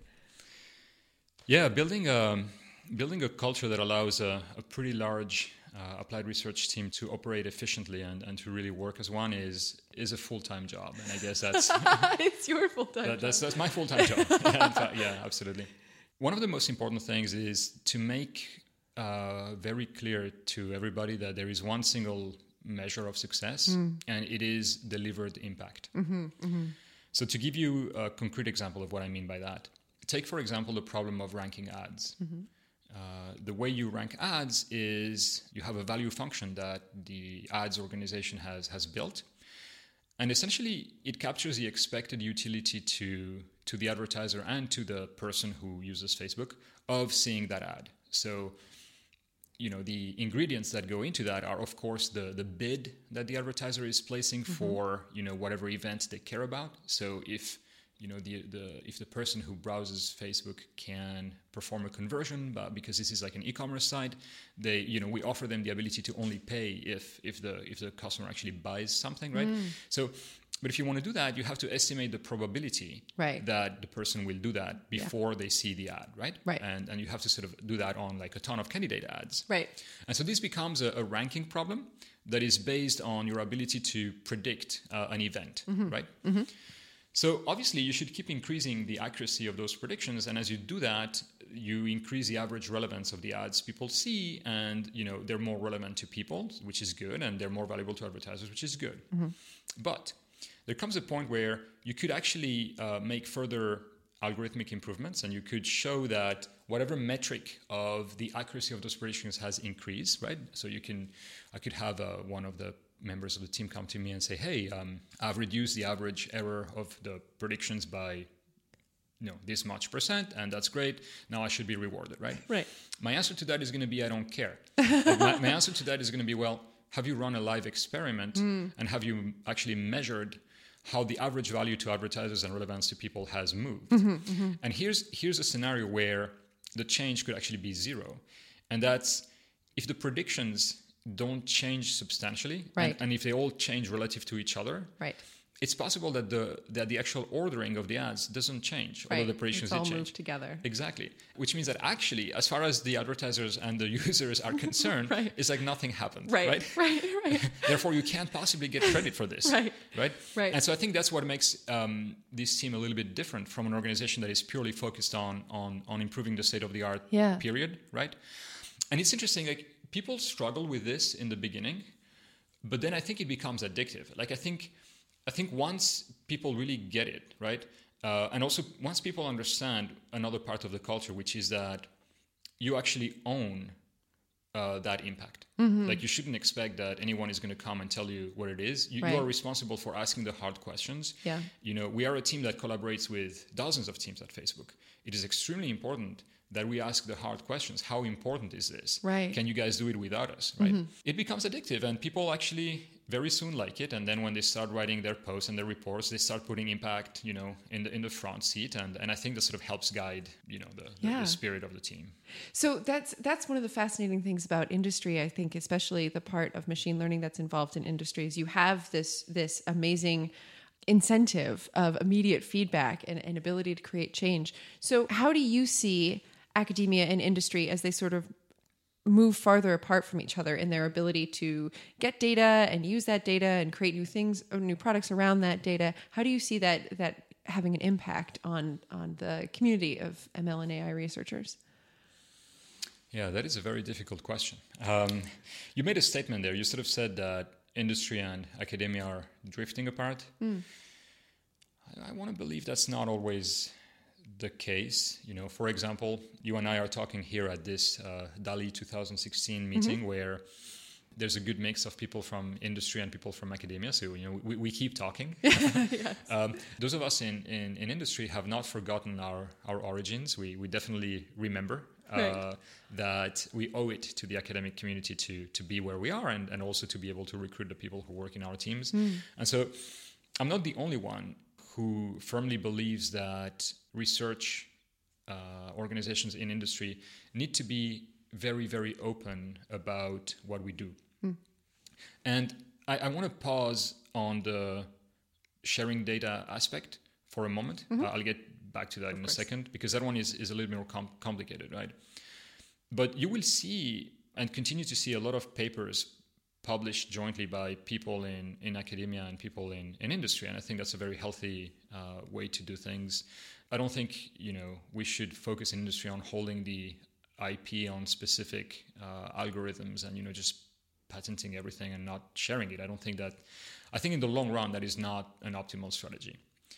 Yeah, building a building a culture that allows a, a pretty large uh, applied research team to operate efficiently and, and to really work as one is is a full-time job. And I guess that's It's your full time. that, that's that's my full-time job. Yeah, in fact, yeah, absolutely. One of the most important things is to make uh, very clear to everybody that there is one single measure of success, Mm. and it is delivered impact. Mm-hmm, mm-hmm. So to give you a concrete example of what I mean by that, take, for example, the problem of ranking ads. Mm-hmm. Uh, the way you rank ads is you have a value function that the ads organization has has built. And essentially, it captures the expected utility to, to the advertiser and to the person who uses Facebook of seeing that ad. So, you know, the ingredients that go into that are, of course, the, the bid that the advertiser is placing Mm-hmm. for, you know, whatever event they care about. So if, you know, the, the if the person who browses Facebook can perform a conversion, but because this is like an e-commerce site, they, you know, we offer them the ability to only pay if if the if the customer actually buys something, right? Mm. So, but if you want to do that, you have to estimate the probability Right. that the person will do that before they see the ad, right? Right. And and you have to sort of do that on like a ton of candidate ads. Right. And so this becomes a, a ranking problem that is based on your ability to predict uh, an event, right? Mm-hmm. So obviously you should keep increasing the accuracy of those predictions, and as you do that, you increase the average relevance of the ads people see, and you know they're more relevant to people, which is good, and they're more valuable to advertisers, which is good. Mm-hmm. But there comes a point where you could actually uh, make further algorithmic improvements, and you could show that whatever metric of the accuracy of those predictions has increased, right? So you can, I could have uh, one of the members of the team come to me and say, hey, um, I've reduced the average error of the predictions by, you know, this much percent, and that's great. Now I should be rewarded, right? Right. My answer to that is going to be, I don't care. Like, my, my answer to that is going to be, well, have you run a live experiment Mm. and have you actually measured how the average value to advertisers and relevance to people has moved? Mm-hmm, mm-hmm. And here's here's a scenario where the change could actually be zero. And that's if the predictions don't change substantially, Right. and, and if they all change relative to each other, Right. it's possible that the that the actual ordering of the ads doesn't change, although Right. the predictions It's all did change. moved together. Exactly. Which means that actually, as far as the advertisers and the users are concerned, Right. it's like nothing happened. Right. Right. Right. Right. Therefore, you can't possibly get credit for this. Right. Right. Right. And so I think that's what makes um, this team a little bit different from an organization that is purely focused on on on improving the state of the art. Yeah. Period. Right. And it's interesting. Like people struggle with this in the beginning, but then I think it becomes addictive. Like I think. I think once people really get it, right, uh, and also once people understand another part of the culture, which is that you actually own uh, that impact. Mm-hmm. Like you shouldn't expect that anyone is going to come and tell you what it is. You, right. you are responsible for asking the hard questions. Yeah. You know, we are a team that collaborates with dozens of teams at Facebook. It is extremely important that we ask the hard questions. How important is this? Right. Can you guys do it without us? Right. Mm-hmm. It becomes addictive, and people actually very soon like it. And then when they start writing their posts and their reports, they start putting impact, you know, in the in the front seat. And, and I think that sort of helps guide, you know, the, the, yeah. the spirit of the team. So that's that's one of the fascinating things about industry, I think, especially the part of machine learning that's involved in industry, is you have this this amazing incentive of immediate feedback and, and ability to create change. So how do you see academia and industry as they sort of move farther apart from each other in their ability to get data and use that data and create new things or new products around that data? How do you see that that having an impact on on the community of M L and A I researchers? Yeah, that is a very difficult question. Um, you made a statement there. You sort of said that industry and academia are drifting apart. Mm. I, I want to believe that's not always the case. You know, for example, you and I are talking here at this uh, DALI twenty sixteen meeting mm-hmm. where there's a good mix of people from industry and people from academia. So, you know, we, we keep talking. yes. um, those of us in, in, in industry have not forgotten our, our origins. We, we definitely remember uh, right. that we owe it to the academic community to, to be where we are and, and also to be able to recruit the people who work in our teams. Mm. And so I'm not the only one who firmly believes that research uh, organizations in industry need to be very, very open about what we do. Mm. And I, I want to pause on the sharing data aspect for a moment. Mm-hmm. Uh, I'll get back to that of in course. a second, because that one is, is a little bit more com- complicated, right? But you will see and continue to see a lot of papers published jointly by people in, in academia and people in, in industry. And I think that's a very healthy uh, way to do things. I don't think, you know, we should focus in industry on holding the I P on specific uh, algorithms and, you know, just patenting everything and not sharing it. I don't think that, I think in the long run, that is not an optimal strategy.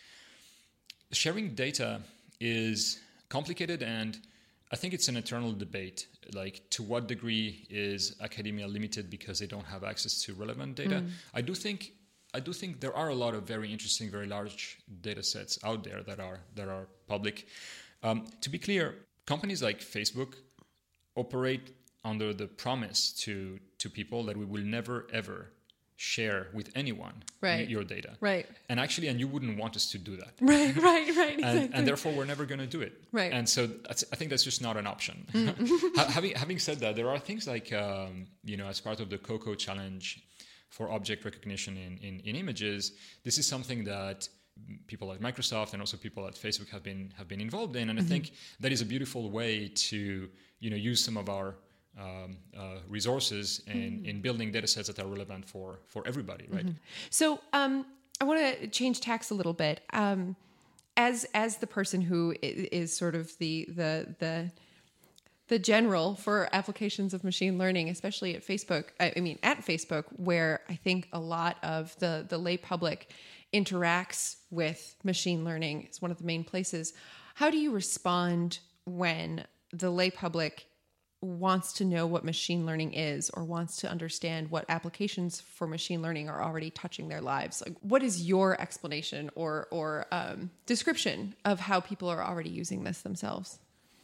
Sharing data is complicated, and I think it's an eternal debate. Like, to what degree is academia limited because they don't have access to relevant data? Mm. I do think I do think there are a lot of very interesting, very large data sets out there that are that are public. Um, to be clear, companies like Facebook operate under the promise to to people that we will never ever share with anyone right. your data. Right. And actually, and you wouldn't want us to do that. Right, right, right. and, exactly. and therefore, we're never going to do it. Right. And so that's, I think that's just not an option. having having said that, there are things like, um, you know, as part of the COCO challenge for object recognition in, in, in images, this is something that people at Microsoft and also people at Facebook have been have been involved in. And mm-hmm. I think that is a beautiful way to, you know, use some of our Um, uh, resources in, mm-hmm. in building data sets that are relevant for, for everybody, right? Mm-hmm. So um, I want to change tacks a little bit. Um, as as the person who is, is sort of the the the the general for applications of machine learning, especially at Facebook, I, I mean at Facebook, where I think a lot of the the lay public interacts with machine learning, is one of the main places. How do you respond when the lay public wants to know what machine learning is, or wants to understand what applications for machine learning are already touching their lives? Like, what is your explanation or or um, description of how people are already using this themselves?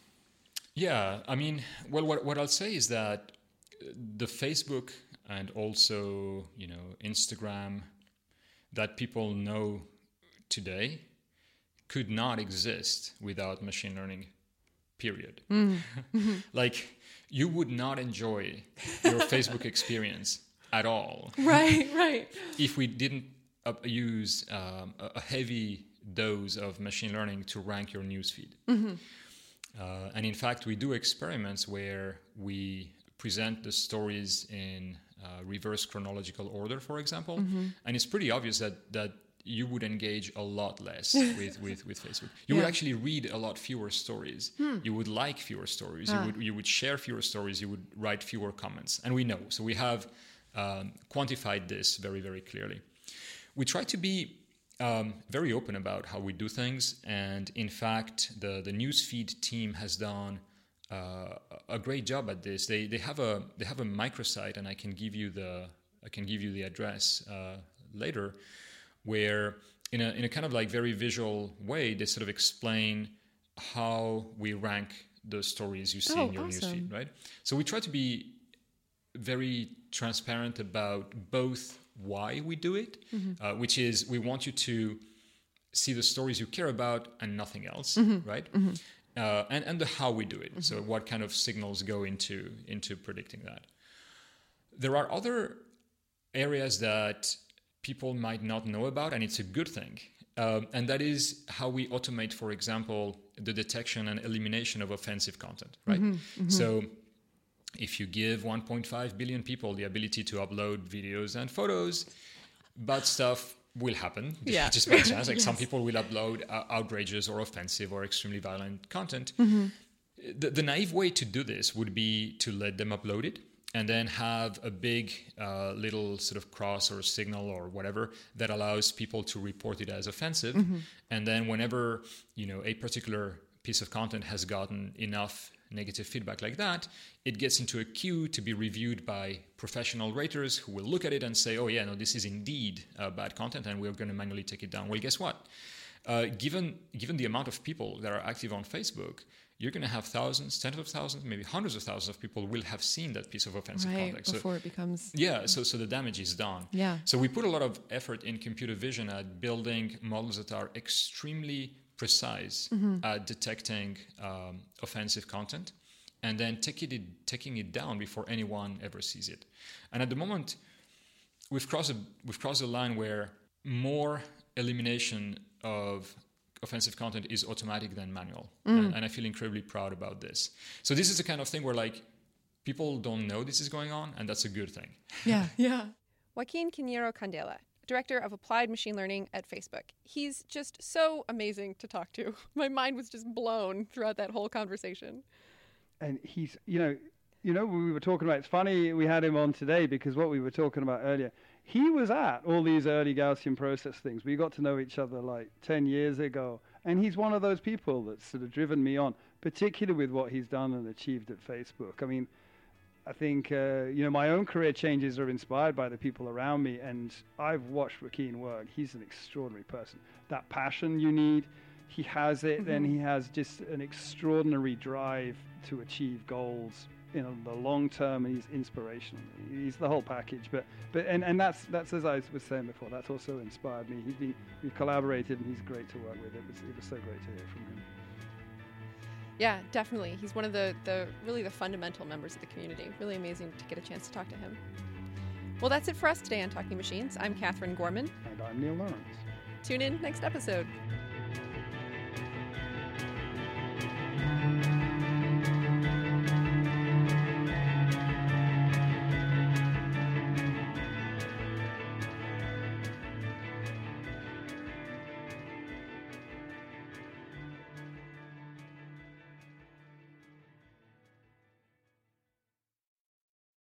Yeah, I mean, well, what what I'll say is that the Facebook and also, you know, Instagram that people know today could not exist without machine learning, period. Mm-hmm. Like, you would not enjoy your Facebook experience at all. Right, right. If we didn't uh, use um, a heavy dose of machine learning to rank your newsfeed. Mm-hmm. Uh, and in fact, we do experiments where we present the stories in uh, reverse chronological order, for example. Mm-hmm. And it's pretty obvious that that you would engage a lot less with, with, with Facebook. You yeah. would actually read a lot fewer stories. Hmm. You would like fewer stories. Ah. You would you would share fewer stories. You would write fewer comments. And we know. So we have um, quantified this very, very clearly. We try to be um, very open about how we do things. And in fact, the, the newsfeed team has done uh, a great job at this. They they have a they have a microsite, and I can give you the I can give you the address uh, later, where in a in a kind of like very visual way, they sort of explain how we rank the stories you see Oh, in your awesome. newsfeed, right? So we try to be very transparent about both why we do it, Mm-hmm. uh, which is we want you to see the stories you care about and nothing else, Mm-hmm. right? Uh, and and the how we do it. So what kind of signals go into into predicting that? There are other areas that people might not know about, and it's a good thing. Um, and that is how we automate, for example, the detection and elimination of offensive content, right? Mm-hmm, So if you give one point five billion people the ability to upload videos and photos, bad stuff will happen Yeah. just by chance. Like some Yes. people will upload uh, outrageous or offensive or extremely violent content. Mm-hmm. The, the naive way to do this would be to let them upload it and then have a big uh, little sort of cross or signal or whatever that allows people to report it as offensive. Mm-hmm. And then whenever, you know, a particular piece of content has gotten enough negative feedback like that, it gets into a queue to be reviewed by professional raters who will look at it and say, oh yeah, no, this is indeed uh, bad content and we're going to manually take it down. Well, guess what? Uh, given given the amount of people that are active on Facebook, you're going to have thousands, tens of thousands, maybe hundreds of thousands of people will have seen that piece of offensive Right, content. So, before it becomes... yeah, so so the damage is done. Yeah. So we put a lot of effort in computer vision at building models that are extremely precise at detecting um, offensive content, and then taking it taking it down before anyone ever sees it. And at the moment, we've crossed a, we've crossed a line where more elimination of offensive content is automatic than manual, and, and I feel incredibly proud about this. So this is the kind of thing where like people don't know this is going on, and that's a good thing. Yeah, yeah. Joaquin Quinero Candela, Director of Applied Machine Learning at Facebook. He's just so amazing to talk to. My mind was just blown throughout that whole conversation. And he's, you know, you know, we were talking about, it's funny we had him on today because what we were talking about earlier, he was at all these early Gaussian process things. We got to know each other like ten years ago. And he's one of those people that's sort of driven me on, particularly with what he's done and achieved at Facebook. I mean, I think, uh, you know, my own career changes are inspired by the people around me. And I've watched Joaquin work. He's an extraordinary person. That passion you need, he has it. Mm-hmm. And he has just an extraordinary drive to achieve goals in the long term, and he's inspirational. He's the whole package. But but and, and that's that's as I was saying before. That's also inspired me. He's been we've collaborated, and he's great to work with. It was it was so great to hear from him. Yeah, definitely. He's one of the, the really the fundamental members of the community. Really amazing to get a chance to talk to him. Well, that's it for us today on Talking Machines. I'm Catherine Gorman. And I'm Neil Lawrence. Tune in next episode.